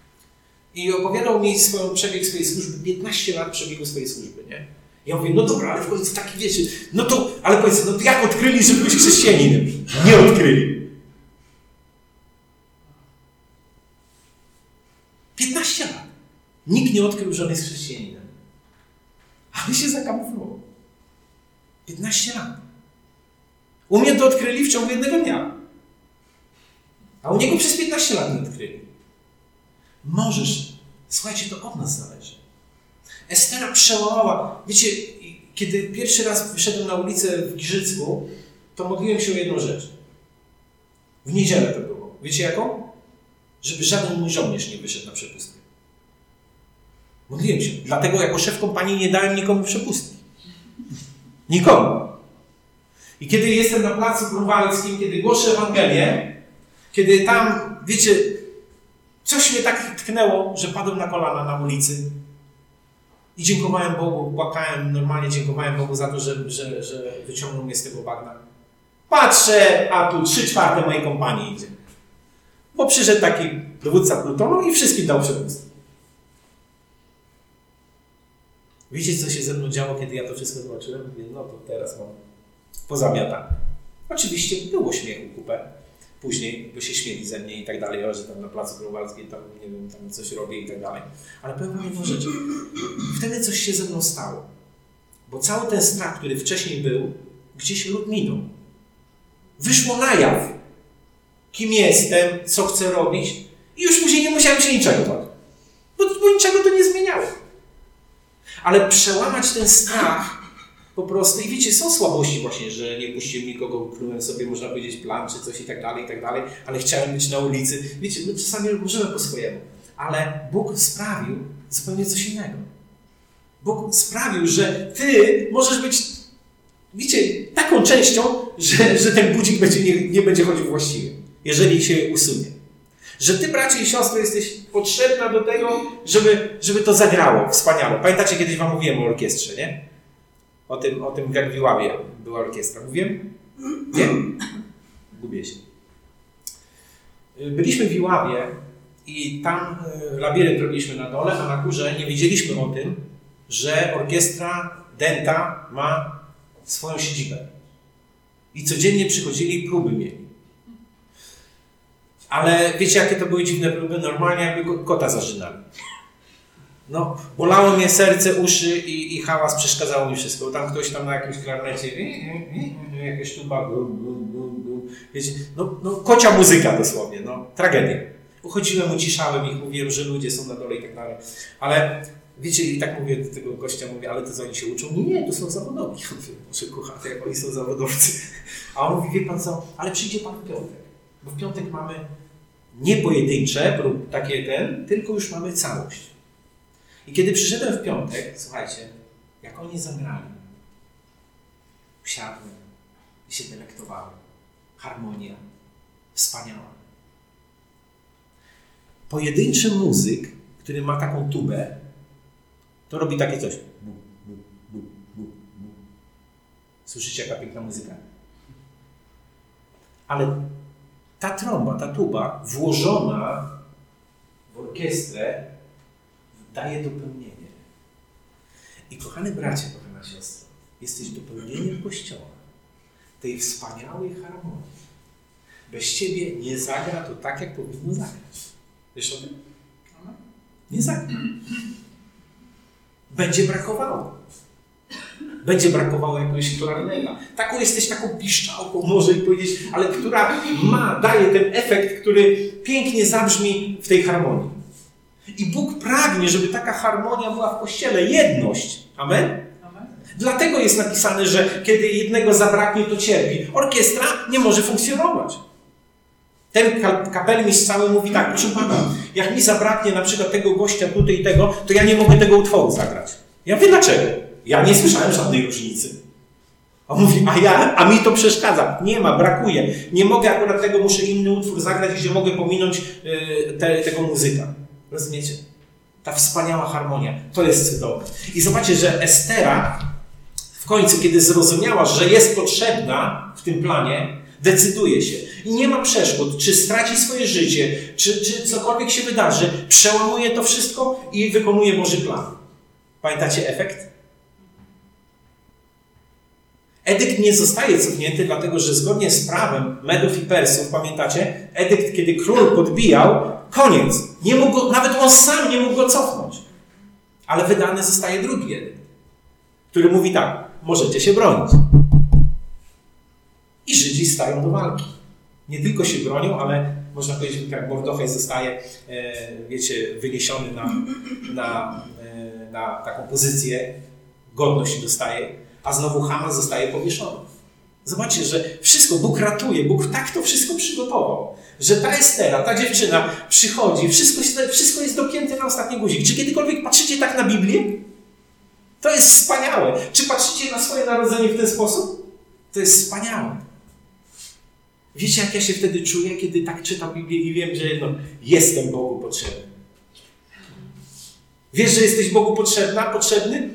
I opowiadał mi swoją, przebieg swojej służby, piętnaście lat przebiegu swojej służby, nie? Ja mówię, no dobra, ale w końcu taki, wiecie, no to, ale powiedz, no to jak odkryli, że byłeś chrześcijaninem? Nie odkryli. piętnaście lat. Nikt nie odkrył, że on jest chrześcijaninem. Ale się zakamuflował. piętnaście lat. U mnie to odkryli w ciągu jednego dnia. A u niego przez piętnaście lat nie odkryli. Możesz. Słuchajcie, to od nas zależy. Estera przełamała. Wiecie, kiedy pierwszy raz wyszedłem na ulicę w Giżycku, to modliłem się o jedną rzecz. W niedzielę to było. Wiecie jaką? Żeby żaden mój żołnierz nie wyszedł na przepustkę. Modliłem się. Dlatego jako szef kompanii nie dałem nikomu przepustki. Nikomu. I kiedy jestem na placu Grunwaldzkim, kiedy głoszę Ewangelię, kiedy tam, wiecie, coś mnie tak tknęło, że padłem na kolana na ulicy i dziękowałem Bogu, płakałem, normalnie dziękowałem Bogu za to, że, że, że wyciągnął mnie z tego bagna. Patrzę, a tu trzy czwarte mojej kompanii idzie. Bo przyszedł taki dowódca plutonu i wszystkim dał przepustkę. Wiecie, co się ze mną działo, kiedy ja to wszystko zobaczyłem? Mówię, no to teraz mam pozamiatane. Oczywiście było śmiechu kupę. Później, bo się śmieli ze mnie i tak dalej, że tam na placu Grunwaldzkim tam, nie wiem, tam coś robię i tak dalej. Ale powiem wam jedną rzecz. Wtedy coś się ze mną stało. Bo cały ten strach, który wcześniej był, gdzieś lub minął. Wyszło na jaw, kim jestem, co chcę robić i już później nie musiałem się niczego bać. Bo, bo niczego to nie zmieniało. Ale przełamać ten strach po prostu, i wiecie, są słabości właśnie, że nie puściłem nikogo, ukryłem sobie, można powiedzieć, plan czy coś i tak dalej, i tak dalej, ale chciałem być na ulicy. Wiecie, my czasami możemy po swojemu, ale Bóg sprawił zupełnie coś innego. Bóg sprawił, że ty możesz być, wiecie, taką częścią, że, że ten budzik będzie, nie, nie będzie chodził właściwie, jeżeli się usunie. Że ty, bracie i siostry, jesteś potrzebna do tego, żeby, żeby to zagrało wspaniale. Pamiętacie, kiedyś wam mówiłem o orkiestrze, nie? O tym, o tym jak w Iławie była orkiestra. Mówiłem? Nie? Gubię się. Byliśmy w Iławie i tam labirynt robiliśmy na dole, a na górze nie wiedzieliśmy o tym, że orkiestra Denta ma swoją siedzibę. I codziennie przychodzili i próby mieli. Ale wiecie, jakie to były dziwne próby? Normalnie jakby kota zażynali. No, bolało mnie serce, uszy i, i hałas, przeszkadzało mi wszystko. Tam ktoś tam na jakimś klarnecie, jakieś tuba, wiecie, no, no kocia muzyka dosłownie, no, tragedia. Uchodziłem, uciszałem ich, mówiłem, że ludzie są na dole i tak dalej. Ale wiecie, i tak mówię do tego gościa, mówię, ale to co oni się uczą? Nie, nie, to są zawodowi. Ja mówię, może kochate, jak oni są zawodowcy. A on mówi, wie pan co, ale przyjdzie pan w piątek. Bo w piątek mamy nie pojedyncze, takie ten, tylko już mamy całość. I kiedy przyszedłem w piątek, słuchajcie, jak oni zagrali, usiadłem i się delektowałem. Harmonia, wspaniała. Pojedynczy muzyk, który ma taką tubę, to robi takie coś. Bu, bu, bu, bu, bu. Słyszycie, jaka piękna muzyka? Ale ta trąba, ta tuba włożona w orkiestrę daje dopełnienie. I kochany bracie, kochana siostro, jesteś dopełnieniem Kościoła, tej wspaniałej harmonii. Bez ciebie nie zagra to tak, jak powinno zagrać. Wiesz o tym? Nie zagra. Będzie brakowało. Będzie brakowało jakiegoś klarneta. Taką jesteś taką piszczałką, może i powiedzieć, ale która ma, daje ten efekt, który pięknie zabrzmi w tej harmonii. I Bóg pragnie, żeby taka harmonia była w Kościele. Jedność. Amen? Amen? Dlatego jest napisane, że kiedy jednego zabraknie, to cierpi. Orkiestra nie może funkcjonować. Ten kapelmistrz cały mówi tak, proszę pana, jak mi zabraknie na przykład tego gościa tutaj i tego, to ja nie mogę tego utworu zagrać. Ja wiem dlaczego. Ja nie słyszałem żadnej różnicy. On mówi, a ja, a mi to przeszkadza. Nie ma, brakuje. Nie mogę akurat tego, muszę inny utwór zagrać, gdzie mogę pominąć yy, te, tego muzyka. Rozumiecie? Ta wspaniała harmonia. To jest cudowne. I zobaczcie, że Estera w końcu, kiedy zrozumiała, że jest potrzebna w tym planie, decyduje się. I nie ma przeszkód, czy straci swoje życie, czy, czy cokolwiek się wydarzy, przełamuje to wszystko i wykonuje Boży plan. Pamiętacie efekt? Edykt nie zostaje cofnięty, dlatego że zgodnie z prawem Medów i Persów, pamiętacie? Edykt, kiedy król podbijał, koniec. Nie mógł go, nawet on sam nie mógł go cofnąć. Ale wydany zostaje drugi edykt, który mówi tak, możecie się bronić. I Żydzi stają do walki. Nie tylko się bronią, ale można powiedzieć, że jak Mordochaj zostaje, wiecie, wyniesiony na, na, na taką pozycję, godność dostaje, a znowu Haman zostaje powieszony. Zobaczcie, że wszystko, Bóg ratuje, Bóg tak to wszystko przygotował, że ta Estera, ta dziewczyna przychodzi, wszystko, wszystko jest dopięte na ostatni guzik. Czy kiedykolwiek patrzycie tak na Biblię? To jest wspaniałe. Czy patrzycie na swoje narodzenie w ten sposób? To jest wspaniałe. Wiecie, jak ja się wtedy czuję, kiedy tak czytam Biblię i wiem, że no, jestem Bogu potrzebny. Wiesz, że jesteś Bogu potrzebna, potrzebny?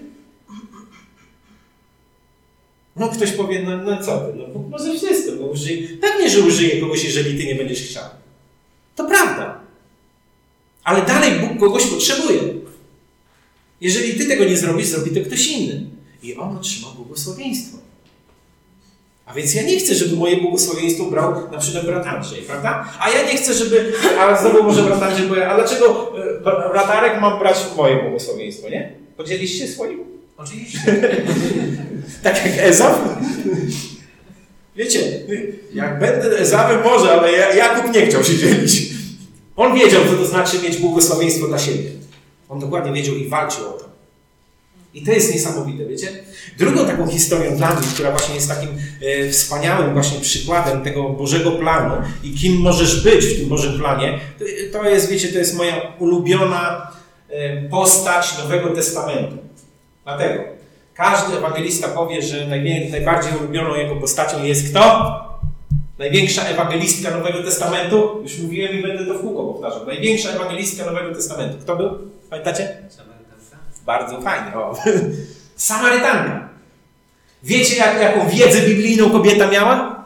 No ktoś powie, no, no co ty, no Bóg może wszystko, bo użyje. Pewnie, że użyje kogoś, jeżeli ty nie będziesz chciał. To prawda. Ale dalej Bóg kogoś potrzebuje. Jeżeli ty tego nie zrobisz, zrobi to ktoś inny. I on otrzyma błogosławieństwo. A więc ja nie chcę, żeby moje błogosławieństwo brał na przykład brat Andrzej, prawda? A ja nie chcę, żeby... A znowu może brat Andrzej powie, a dlaczego brat Arek mam brać moje błogosławieństwo, nie? Podzieliście swoim? Oczywiście. Tak jak Ezaf? Wiecie, jak będę Ezawem może, ale Jakub nie chciał się dzielić. On wiedział, co to znaczy mieć błogosławieństwo dla siebie. On dokładnie wiedział i walczył o to. I to jest niesamowite, wiecie? Drugą taką historią dla mnie, która właśnie jest takim e, wspaniałym właśnie przykładem tego Bożego planu i kim możesz być w tym Bożym planie, to, to jest, wiecie, to jest moja ulubiona e, postać Nowego Testamentu. Dlatego każdy ewangelista powie, że najwię- najbardziej ulubioną jego postacią jest kto? Największa ewangelistka Nowego Testamentu? Już mówiłem i będę to w kółko powtarzał. Największa ewangelistka Nowego Testamentu. Kto był? Pamiętacie? Bardzo fajnie. O. Samarytanka. Wiecie, jak, jaką wiedzę biblijną kobieta miała?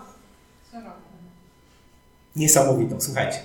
Niesamowitą. Słuchajcie.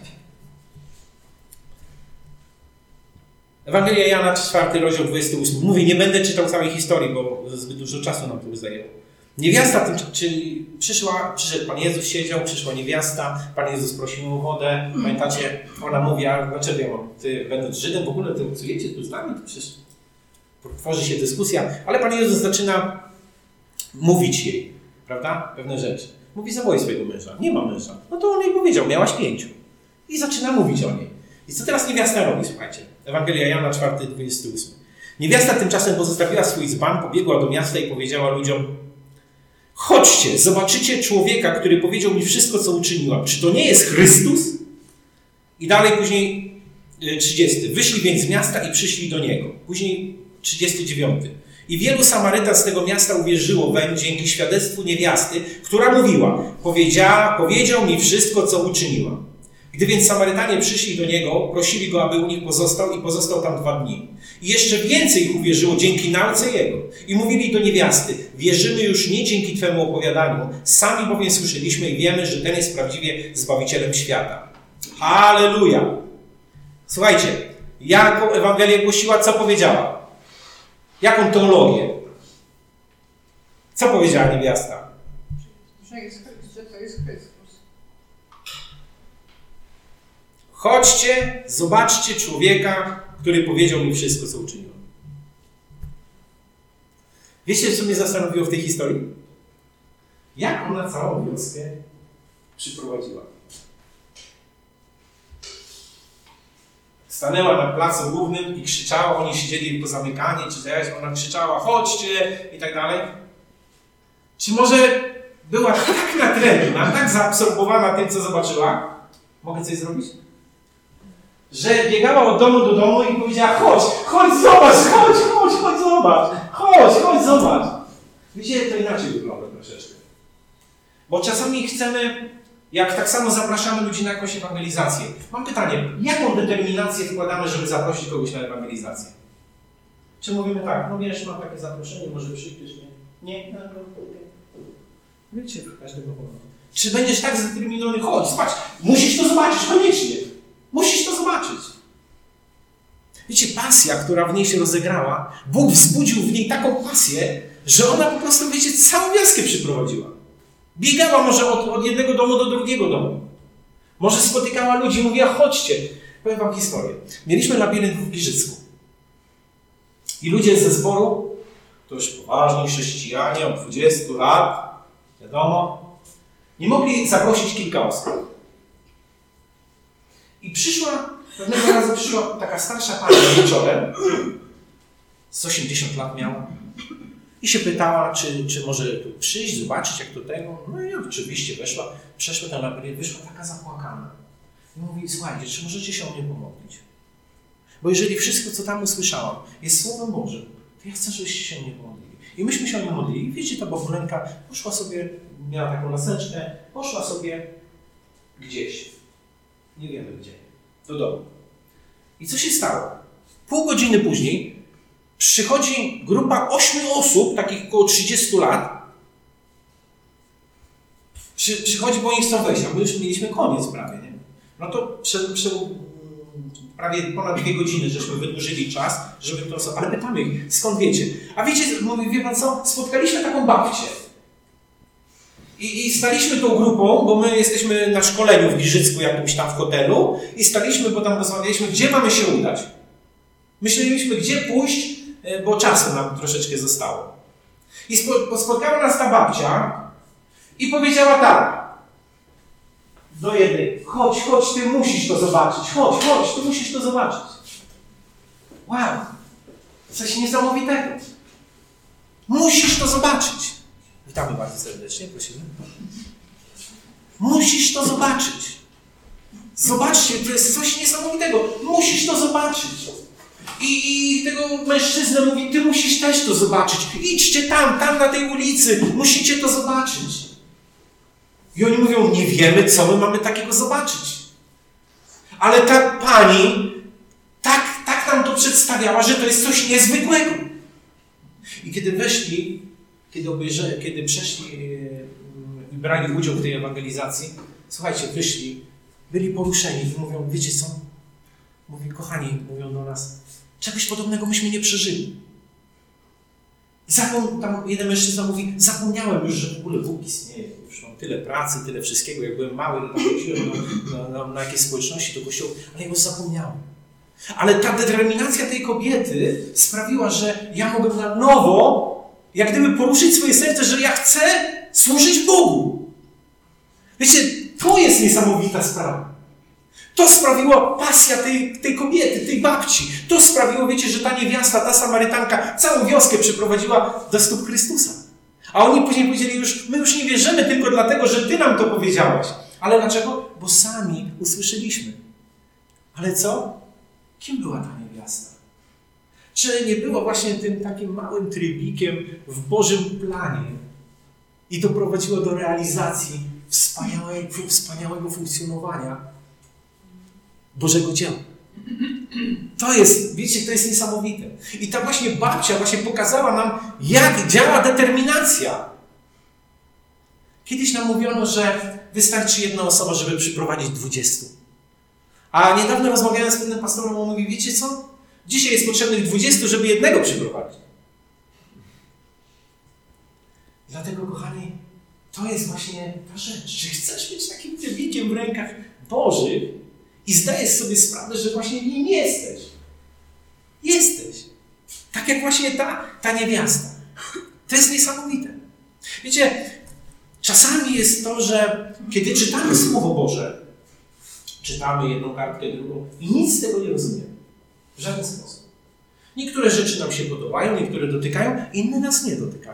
Ewangelia Jana, czwarty rozdział, dwudziesty ósmy. Mówię, nie będę czytał całej historii, bo zbyt dużo czasu nam to już zajęło. Niewiasta, tym, czyli przyszła, przyszedł Pan Jezus, siedział, przyszła niewiasta, Pan Jezus prosił o wodę. Pamiętacie, ona mówi, a dlaczego ja mam? Ty, będąc Żydem, w ogóle ty obcujecie tu z nami? To przecież tworzy się dyskusja, ale Pan Jezus zaczyna mówić jej, prawda? Pewne rzeczy. Mówi, zawołaj swojego męża. Nie ma męża. No to on jej powiedział, miałaś pięciu. I zaczyna mówić o niej. I co teraz niewiasta robi, słuchajcie? Ewangelia Jana, czwarty, dwudziesty ósmy. Niewiasta tymczasem pozostawiła swój dzban, pobiegła do miasta i powiedziała ludziom, chodźcie, zobaczycie człowieka, który powiedział mi wszystko, co uczyniłam. Czy to nie jest Chrystus? I dalej później trzydziesty. Wyszli więc z miasta i przyszli do niego. Później trzydziesty dziewiąty. I wielu Samarytan z tego miasta uwierzyło weń dzięki świadectwu niewiasty, która mówiła, powiedziała, powiedział mi wszystko, co uczyniłam. Gdy więc Samarytanie przyszli do niego, prosili go, aby u nich pozostał i pozostał tam dwa dni. I jeszcze więcej ich uwierzyło dzięki nauce jego. I mówili do niewiasty, wierzymy już nie dzięki twemu opowiadaniu, sami bowiem słyszeliśmy i wiemy, że ten jest prawdziwie Zbawicielem świata. Halleluja! Słuchajcie, jaką Ewangelię głosiła, co powiedziała? Jaką teologię? Co powiedziała niewiasta?
Że, jest, że to jest Chrystus.
Chodźcie, zobaczcie człowieka, który powiedział mi wszystko, co uczyniłem. Wiecie, co mnie zastanowiło w tej historii? Jak ona całą wioskę przyprowadziła? Stanęła na placu głównym i krzyczała, oni siedzieli pozamykani, czy coś, ona krzyczała, chodźcie i tak dalej. Czy może była tak natrętna, tak zaabsorbowana tym, co zobaczyła? Mogę coś zrobić? Że biegała od domu do domu i powiedziała, chodź, chodź zobacz, chodź, chodź, chodź zobacz, chodź, chodź zobacz. Wiecie, to inaczej wygląda troszeczkę. Bo czasami chcemy, jak tak samo zapraszamy ludzi na jakąś ewangelizację. Mam pytanie, jaką determinację wkładamy, żeby zaprosić kogoś na ewangelizację? Czy mówimy tak, no wiesz, mam takie zaproszenie, może przyjdziesz, nie? Nie? No, no, no. Wiecie, każdego powodu. Czy będziesz tak zdeterminowany, chodź, zobacz, musisz to zobaczyć koniecznie. Musisz to zobaczyć. Wiecie, pasja, która w niej się rozegrała, Bóg wzbudził w niej taką pasję, że ona po prostu, wiecie, całą wioskę przyprowadziła. Biegała może od, od jednego domu do drugiego domu. Może spotykała ludzi i mówiła, chodźcie. Powiem wam historię. Mieliśmy labirynt w Giżycku. I ludzie ze zboru, to już poważni chrześcijanie od dwudziestu lat, wiadomo, nie mogli zaprosić kilka osób. I przyszła, pewnego razu przyszła taka starsza pani wieczorem, z osiemdziesiąt lat miała, i się pytała, czy, czy może tu przyjść, zobaczyć jak do tego. No i oczywiście weszła, przeszła tam na górę, wyszła taka zapłakana. I mówi, słuchajcie, czy możecie się o mnie pomodlić? Bo jeżeli wszystko, co tam usłyszałam, jest Słowem Bożym, to ja chcę, żebyście się o mnie pomodlili. I myśmy się o mnie modlili. Wiecie, ta babulenka poszła sobie, miała taką laseczkę, poszła sobie gdzieś. Nie wiemy gdzie. Do domu. I co się stało? Pół godziny później przychodzi grupa ośmiu osób, takich około trzydziestu lat. Przy, przychodzi, bo oni chcą wejść, a my już mieliśmy koniec prawie, nie? No to prze, prze, prawie ponad dwie godziny, żeśmy wydłużyli czas, żeby to osoba. Ale pytamy ich, skąd wiecie? A wiecie, mówi, wie pan co? Spotkaliśmy taką babcię. I, I staliśmy tą grupą, bo my jesteśmy na szkoleniu w Giżycku, jakimś tam w hotelu, i staliśmy, bo tam rozmawialiśmy, gdzie mamy się udać. Myśleliśmy, gdzie pójść, bo czasu nam troszeczkę zostało. I spo, spotkała nas ta babcia i powiedziała tak do jednej, chodź, chodź, ty musisz to zobaczyć, chodź, chodź, ty musisz to zobaczyć. Wow, coś niesamowitego. Musisz to zobaczyć. Witamy bardzo serdecznie, prosimy. Musisz to zobaczyć. Zobaczcie, to jest coś niesamowitego. Musisz to zobaczyć. I, I tego mężczyzna mówi, ty musisz też to zobaczyć. Idźcie tam, tam na tej ulicy. Musicie to zobaczyć. I oni mówią, nie wiemy, co my mamy takiego zobaczyć. Ale ta pani tak, tak nam to przedstawiała, że to jest coś niezwykłego. I kiedy weszli, kiedy, obejrze, kiedy przeszli i brali udział w tej ewangelizacji, słuchajcie, wyszli, byli poruszeni i mówią, wiecie co? Mówi, kochani, mówią do nas, czegoś podobnego myśmy nie przeżyli. Zapom- tam jeden mężczyzna mówi, zapomniałem już, że w ogóle Bóg istnieje. Już mam tyle pracy, tyle wszystkiego. Jak byłem mały, to chodziłem na, na, na, na jakieś społeczności do kościoła, ale ja już zapomniałem. Ale ta determinacja tej kobiety sprawiła, że ja mogłem na nowo, jak gdyby poruszyć swoje serce, że ja chcę służyć Bogu. Wiecie, to jest niesamowita sprawa. To sprawiła pasja tej, tej kobiety, tej babci. To sprawiło, wiecie, że ta niewiasta, ta Samarytanka całą wioskę przyprowadziła do stóp Chrystusa. A oni później powiedzieli, już, my już nie wierzymy tylko dlatego, że Ty nam to powiedziałeś. Ale dlaczego? Bo sami usłyszeliśmy. Ale co? Kim była ta niewiasta? Czy nie była właśnie tym takim małym trybikiem w Bożym planie i doprowadziła do realizacji wspaniałego, wspaniałego funkcjonowania Bożego dzieła? To jest, wiecie, to jest niesamowite. I ta właśnie babcia właśnie pokazała nam, jak działa determinacja. Kiedyś nam mówiono, że wystarczy jedna osoba, żeby przyprowadzić dwudziestu. A niedawno rozmawiałem z pewnym pastorem, on mówi, wiecie co? Dzisiaj jest potrzebnych dwudziestu, żeby jednego przyprowadzić. Dlatego, kochani, to jest właśnie ta rzecz. Czy chcesz być takim trybikiem w rękach Bożych i zdajesz sobie sprawę, że właśnie nim jesteś. Jesteś. Tak jak właśnie ta, ta niewiasta. To jest niesamowite. Wiecie, czasami jest to, że kiedy czytamy Słowo Boże, czytamy jedną kartkę, drugą i nic z tego nie rozumiemy. W żaden sposób. Niektóre rzeczy nam się podobają, niektóre dotykają, inne nas nie dotykają.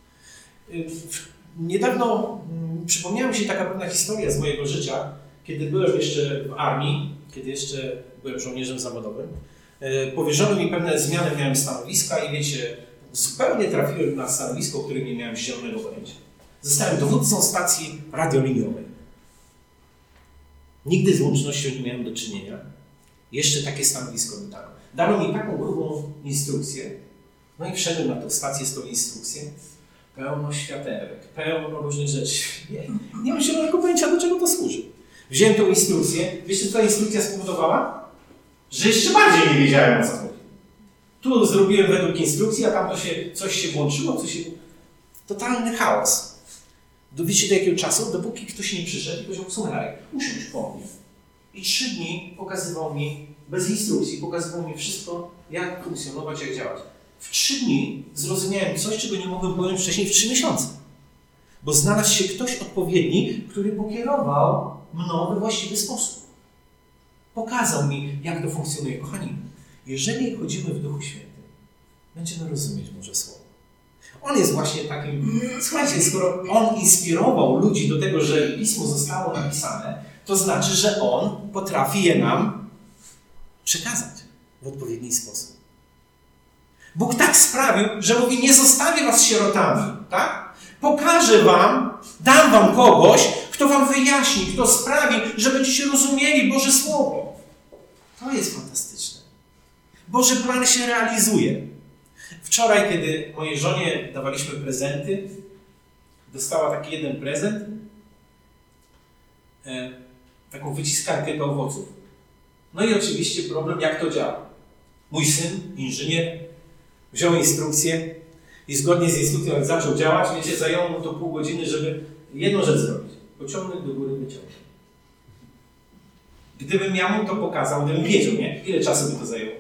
Niedawno przypomniała mi się taka pewna historia z mojego życia, kiedy byłem jeszcze w armii, kiedy jeszcze byłem żołnierzem zawodowym. Powierzono mi pewne zmiany, miałem stanowiska i wiecie, zupełnie trafiłem na stanowisko, o którym nie miałem zielonego pojęcia. Zostałem dowódcą stacji radioliniowej. Nigdy z łącznością nie miałem do czynienia. Jeszcze takie stanowisko mi dano. Dano mi taką grubą instrukcję. No i wszedłem na tą stację z tą instrukcją. Pełno światełek, pełno różnych rzeczy. Nie, nie mam zielonego pojęcia, do czego to służy. Wziąłem tą instrukcję. Wiecie, co ta instrukcja spowodowała? Że jeszcze bardziej nie wiedziałem, o co chodzi. Tu zrobiłem według instrukcji, a tam to się, coś się włączyło, coś się... Totalny chaos. Wiecie do jakiego czasu? Dopóki ktoś nie przyszedł i powiedział, słuchaj, usiądź po mnie. I trzy dni pokazywał mi, bez instrukcji, pokazywał mi wszystko, jak funkcjonować, jak działać. W trzy dni zrozumiałem coś, czego nie mogłem pojąć wcześniej w trzy miesiące. Bo znalazł się ktoś odpowiedni, który pokierował mną we właściwy sposób. Pokazał mi, jak to funkcjonuje. Kochani, jeżeli chodzimy w Duchu Świętym, będziemy rozumieć Boże Słowo. On jest właśnie takim... Słuchajcie, skoro On inspirował ludzi do tego, że Pismo zostało napisane, to znaczy, że On potrafi je nam przekazać w odpowiedni sposób. Bóg tak sprawił, że mówi, nie zostawię was sierotami, tak? Pokażę wam, dam wam kogoś, kto wam wyjaśni, kto sprawi, że będziecie rozumieli Boże Słowo. To jest fantastyczne. Boży plan się realizuje. Wczoraj, kiedy mojej żonie dawaliśmy prezenty, dostała taki jeden prezent, e, taką wyciskarkę do owoców. No i oczywiście problem, jak to działa. Mój syn, inżynier, wziął instrukcję i zgodnie z instrukcją, jak zaczął działać, wiecie, zajęło mu to pół godziny, żeby jedną rzecz zrobić. Pociągnąć do góry, wyciągnąć. Gdybym ja mu to pokazał, gdybym wiedział, nie? Ile czasu by to zajęło?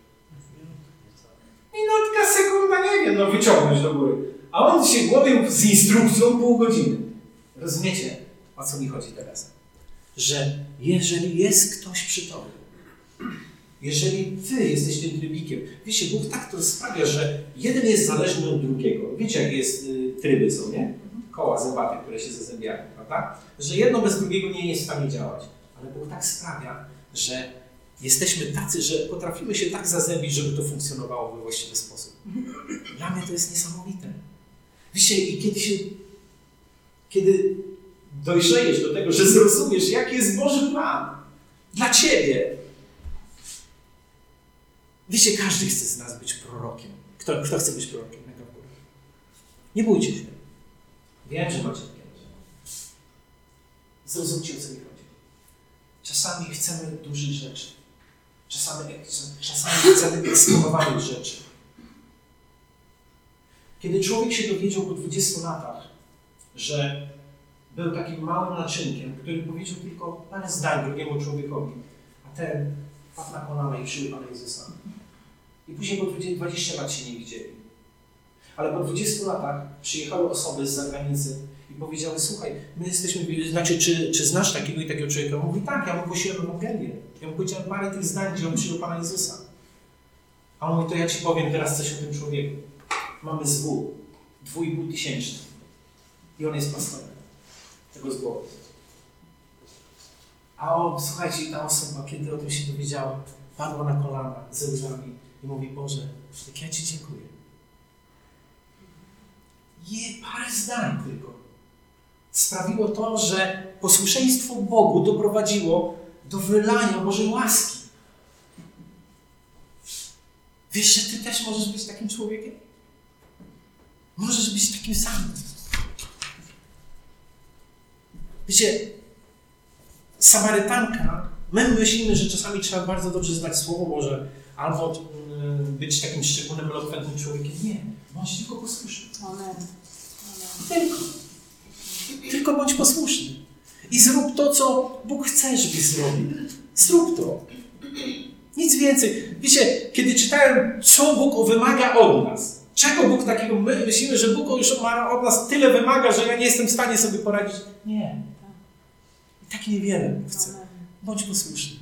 Minutka, sekunda, nie wiem, no wyciągnąć do góry. A on się głowił z instrukcją pół godziny. Rozumiecie, o co mi chodzi teraz? Że jeżeli jest ktoś przy tobie, jeżeli ty jesteś tym trybikiem, wiecie, Bóg tak to sprawia, że jeden jest zależny od drugiego. Wiecie, jakie jest y, tryby są, nie? Koła zębate, które się zazębiają, prawda? Że jedno bez drugiego nie jest w stanie działać. Ale Bóg tak sprawia, że jesteśmy tacy, że potrafimy się tak zazębić, żeby to funkcjonowało we właściwy sposób. Dla mnie to jest niesamowite. Wiecie, i kiedy się, kiedy dojrzejesz do tego, że zrozumiesz, jaki jest Boży plan dla ciebie. Wiecie, każdy chce z nas być prorokiem. Kto, kto chce być prorokiem? Nie bójcie się. Wiem, że macie takie. Zrozumcie, o co mi chodzi. Czasami chcemy dużych rzeczy. Czasami, czasami chcemy eksponowanych rzeczy. Kiedy człowiek się dowiedział po dwudziestu latach, że był takim małym naczynkiem, który powiedział tylko parę zdań drugiemu człowiekowi, a ten padł na kolana i przyjął Pana Jezusa. I później po dwudziestu lat się nie widzieli. Ale po dwudziestu latach przyjechały osoby z zagranicy i powiedziały, słuchaj, my jesteśmy, znaczy, czy, czy znasz takiego i takiego człowieka? On mówi, tak, ja mu głosiłem Ewangelię. Ja mu powiedziałem parę tych zdań, gdzie on przyjął Pana Jezusa. A on mówi, to ja ci powiem teraz coś o tym człowieku. Mamy zwój, dwu i pół tysięczny. I on jest pastorem tego zboru. A on, słuchajcie, ta osoba, kiedy o tym się dowiedziała, padła na kolana ze łzami i mówi, Boże, jak ja Ci dziękuję. Je parę zdań tylko sprawiło to, że posłuszeństwo Bogu doprowadziło do wylania Bożej łaski. Wiesz, że Ty też możesz być takim człowiekiem? Możesz być takim samym. Wiecie, Samarytanka, my myślimy, że czasami trzeba bardzo dobrze znać Słowo Boże, albo y, być takim szczególnym, elokwentnym człowiekiem. Nie, bądź tylko posłuszny.
Amen.
Tylko. Tylko bądź posłuszny. I zrób to, co Bóg chce, żebyś zrobił. Zrób to. Nic więcej. Wiecie, kiedy czytałem, co Bóg wymaga od nas, czego Bóg takiego, my myślimy, że Bóg już od nas tyle wymaga, że ja nie jestem w stanie sobie poradzić. Nie. I tak niewiele Bóg chce. Bądź posłuszny.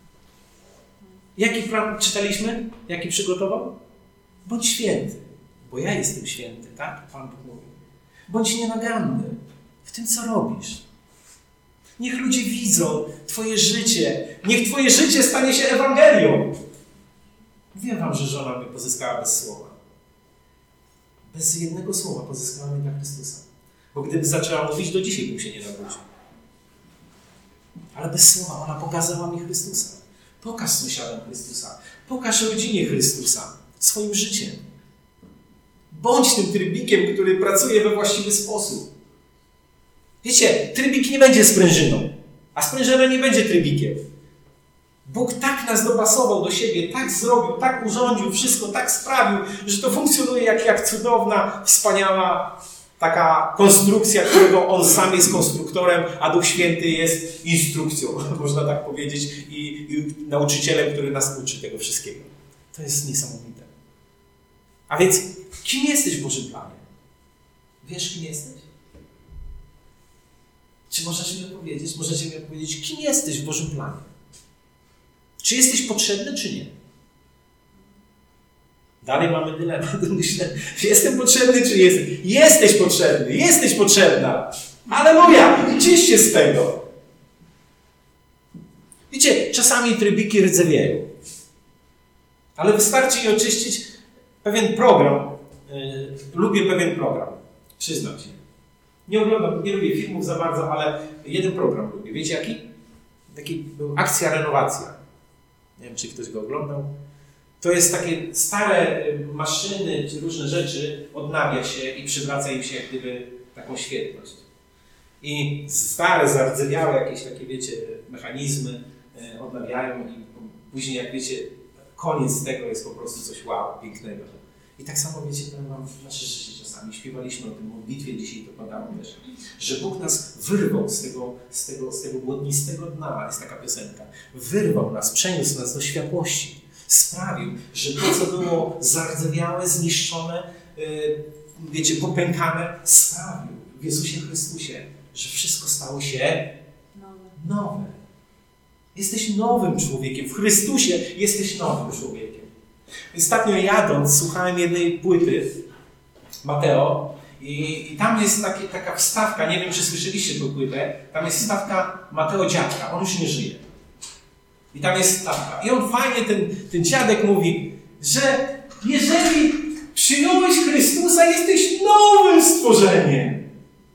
Jaki plan czytaliśmy? Jaki przygotował? Bądź święty, bo ja jestem święty, tak? Pan Bóg mówi. Bądź nienaganny w tym, co robisz. Niech ludzie widzą Twoje życie. Niech Twoje życie stanie się Ewangelią. Wiem wam, że żona mnie pozyskała bez słowa. Bez jednego słowa pozyskała mnie dla Chrystusa. Bo gdyby zaczęła mówić, do dzisiaj bym się nie nawrócił. Ale bez słowa ona pokazała mi Chrystusa. Pokaż sąsiadom Chrystusa. Pokaż rodzinie Chrystusa swoim życiem. Bądź tym trybikiem, który pracuje we właściwy sposób. Wiecie, trybik nie będzie sprężyną, a sprężyna nie będzie trybikiem. Bóg tak nas dopasował do siebie, tak zrobił, tak urządził, wszystko tak sprawił, że to funkcjonuje jak, jak cudowna, wspaniała taka konstrukcja, którego On sam jest konstruktorem, a Duch Święty jest instrukcją, można tak powiedzieć, i, i nauczycielem, który nas uczy tego wszystkiego. To jest niesamowite. A więc kim jesteś w Bożym planie? Wiesz, kim jesteś? Czy możesz mi odpowiedzieć? Możecie mi odpowiedzieć, kim jesteś w Bożym planie? Czy jesteś potrzebny, czy nie? Dalej mamy dylemat. Myślę, czy jestem potrzebny, czy nie jestem. Jesteś potrzebny, jesteś potrzebna. Alleluja! Cieszcie z tego. Wiecie, czasami trybiki rdzewieją. Ale wystarczy je oczyścić pewien program. Yy, lubię pewien program. Przyznam się. Nie oglądam, nie lubię filmów za bardzo, ale jeden program lubię. Wiecie jaki? Taki był Akcja Renowacja. Nie wiem, czy ktoś go oglądał. To jest takie stare maszyny, czy różne rzeczy, odnawia się i przywraca im się jak gdyby taką świetność. I stare, zardzewiałe jakieś takie, wiecie, mechanizmy odnawiają i później, jak wiecie, koniec tego jest po prostu coś wow, pięknego. I tak samo, wiecie, powiem wam w nasze życie czasami. Śpiewaliśmy o tym modlitwie, dzisiaj to padało też, że Bóg nas wyrwał z tego, z tego, z tego błotnistego dna, jest taka piosenka. Wyrwał nas, przeniósł nas do światłości. Sprawił, że to, co było zardzewiałe, zniszczone, yy, wiecie, popękane, sprawił w Jezusie Chrystusie, że wszystko stało się nowe. Jesteś nowym człowiekiem. W Chrystusie jesteś nowym człowiekiem. Ostatnio jadąc, słuchałem jednej płyty Mateo i, i tam jest taki, taka wstawka, nie wiem, czy słyszeliście tę płytę, tam jest wstawka Mateo dziadka, on już nie żyje. I tam jest wstawka. I on fajnie, ten, ten dziadek mówi, że jeżeli przyjąłeś Chrystusa, jesteś nowym stworzeniem.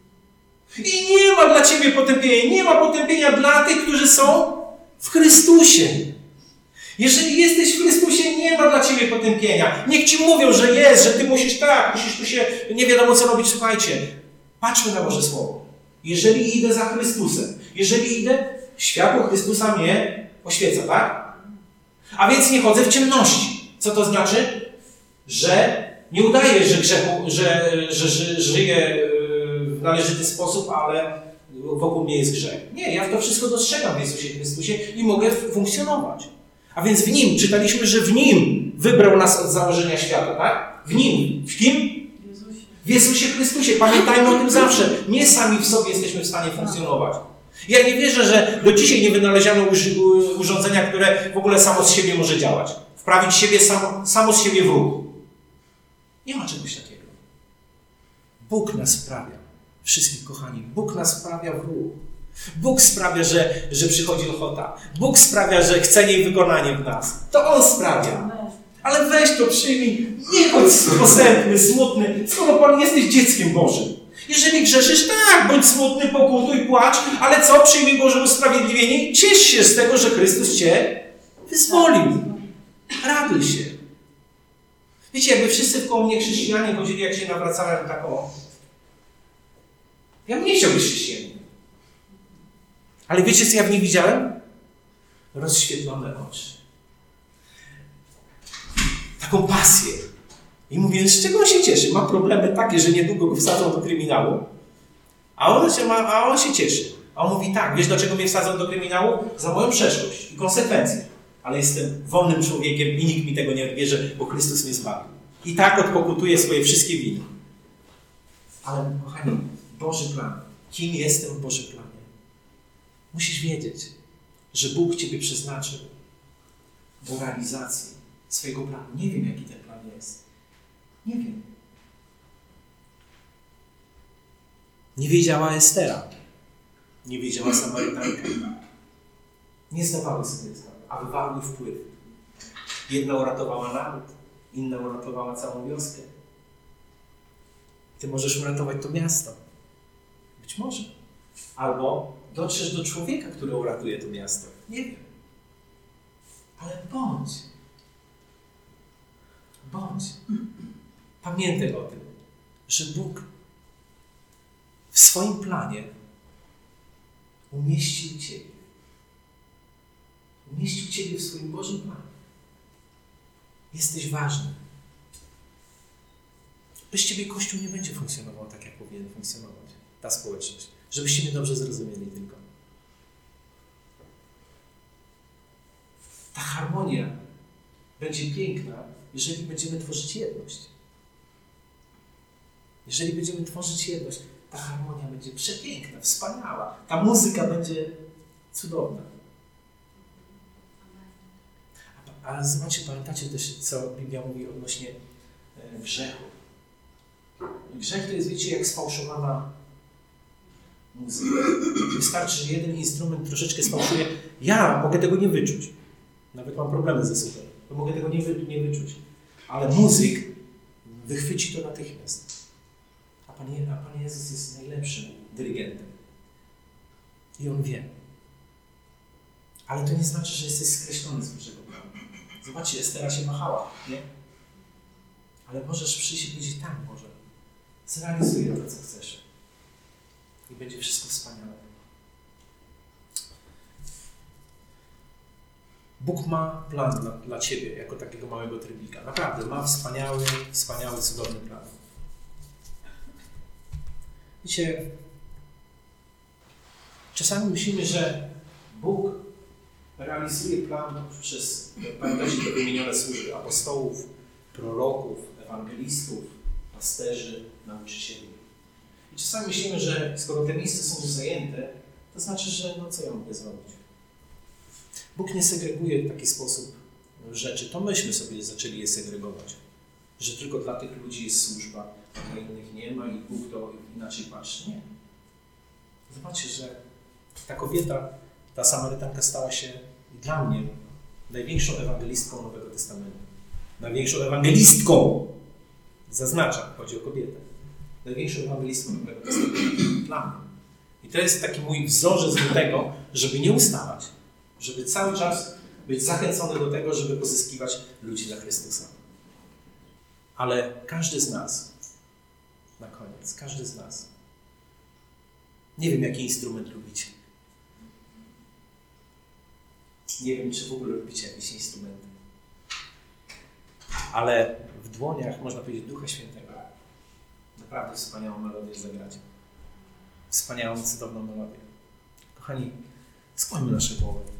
I nie ma dla ciebie potępienia. Nie ma potępienia dla tych, którzy są w Chrystusie. Jeżeli jesteś w Chrystusie, nie ma dla ciebie potępienia. Niech ci mówią, że jest, że ty musisz tak, musisz tu się, nie wiadomo co robić. Słuchajcie, patrzmy na Boże Słowo. Jeżeli idę za Chrystusem, jeżeli idę, światło Chrystusa mnie oświeca, tak? A więc nie chodzę w ciemności. Co to znaczy? Że nie udaję, że grzechu, że, że, że żyję w należyty sposób, ale wokół mnie jest grzech. Nie, ja to wszystko dostrzegam w Jezusie Chrystusie i mogę funkcjonować. A więc w Nim, czytaliśmy, że w Nim wybrał nas od założenia świata, tak? W Nim. W kim? W Jezusie Chrystusie. Pamiętajmy o tym zawsze. Nie sami w sobie jesteśmy w stanie funkcjonować. Ja nie wierzę, że do dzisiaj nie wynaleziono urządzenia, które w ogóle samo z siebie może działać. Wprawić siebie samo, samo z siebie w ruch. Nie ma czegoś takiego. Bóg nas sprawia. Wszystkich kochani, Bóg nas sprawia w ruch. Bóg sprawia, że, że przychodzi ochota. Bóg sprawia, że chce jej wykonanie w nas. To On sprawia. Ale weź to, przyjmij. Nie chodź posępny, smutny, skoro Pan jesteś dzieckiem Bożym. Jeżeli grzeszysz, tak, bądź smutny, pokutuj, płacz, ale co? Przyjmij Boże usprawiedliwienie i ciesz się z tego, że Chrystus cię wyzwolił. Raduj się. Wiecie, jakby wszyscy wkoło mnie chrześcijanie chodzili, jak się nawracałem, tak o. Ja bym nie chciał być chrześcijaninem. Ale wiecie, co ja w nich widziałem? Rozświetlone oczy. Taką pasję. I mówię, z czego on się cieszy? Ma problemy takie, że niedługo go wsadzą do kryminału. A on się, ma, a on się cieszy. A on mówi, tak, wiesz dlaczego mnie wsadzą do kryminału? Za moją przeszłość i konsekwencje. Ale jestem wolnym człowiekiem i nikt mi tego nie odbierze, bo Chrystus mnie zbawił. I tak odpokutuję swoje wszystkie winy. Ale kochani, Boży plan. Kim jestem w Bożym planie? Musisz wiedzieć, że Bóg Ciebie przeznaczył do realizacji swojego planu. Nie wiem, jaki ten plan jest. Nie wiem. Nie wiedziała Estera. Nie wiedziała Samarytanka. Nie zdawały sobie sprawy, a wywarły wpływ. Jedna uratowała naród, inna uratowała całą wioskę. Ty możesz uratować to miasto. Być może. Albo dotrzesz do człowieka, który uratuje to miasto. Nie wiem. Ale bądź. Bądź. Pamiętaj o tym, że Bóg w swoim planie umieścił Ciebie. Umieścił Ciebie w swoim Bożym planie. Jesteś ważny. Bez Ciebie Kościół nie będzie funkcjonował tak, jak powinien funkcjonować. Ta społeczność. Żebyście mnie dobrze zrozumieli tylko. Ta harmonia będzie piękna, jeżeli będziemy tworzyć jedność. Jeżeli będziemy tworzyć jedność, ta harmonia będzie przepiękna, wspaniała. Ta muzyka będzie cudowna. Ale zobaczcie, pamiętacie też, co Biblia mówi odnośnie grzechu. Grzech to jest, wiecie, jak sfałszowana muzyka. Wystarczy, że jeden instrument troszeczkę sfałszuje. Ja mogę tego nie wyczuć. Nawet mam problemy ze słuchem. To mogę tego nie, wy, nie wyczuć. Ale muzyk wychwyci to natychmiast. A Pan, Je, a Pan Jezus jest najlepszym dyrygentem. I On wie. Ale to nie znaczy, że jesteś skreślony z Bożego planu. Zobaczcie, Estera się machała, nie? Ale możesz przyjść i powiedzieć, tak, Boże, zrealizuję to, co chcesz. I będzie wszystko wspaniałe. Bóg ma plan dla, dla Ciebie, jako takiego małego trybika. Naprawdę, ma wspaniały, wspaniały, cudowny plan. Wiecie, czasami myślimy, że Bóg realizuje plan przez, pamiętacie, te wymienione służby apostołów, proroków, ewangelistów, pasterzy, nauczycieli. I czasami myślimy, że skoro te miejsca są już zajęte, to znaczy, że no co ja mogę zrobić? Bóg nie segreguje w taki sposób rzeczy. To myśmy sobie zaczęli je segregować. Że tylko dla tych ludzi jest służba, a dla innych nie ma i Bóg to inaczej patrzy. Nie. Zobaczcie, że ta kobieta, ta Samarytanka stała się dla mnie największą ewangelistką Nowego Testamentu. Największą ewangelistką! Zaznaczam, chodzi o kobietę. Największą ewangelistką Nowego Testamentu. Dla mnie. I to jest taki mój wzorzec do tego, żeby nie ustawać. Żeby cały czas być zachęcony do tego, żeby pozyskiwać ludzi dla Chrystusa. Ale każdy z nas, na koniec, każdy z nas, nie wiem, jaki instrument lubicie. Nie wiem, czy w ogóle lubicie jakieś instrumenty. Ale w dłoniach, można powiedzieć, Ducha Świętego naprawdę wspaniałą melodię zagracie. Wspaniałą, cudowną melodię. Kochani, skłońmy nasze głowy.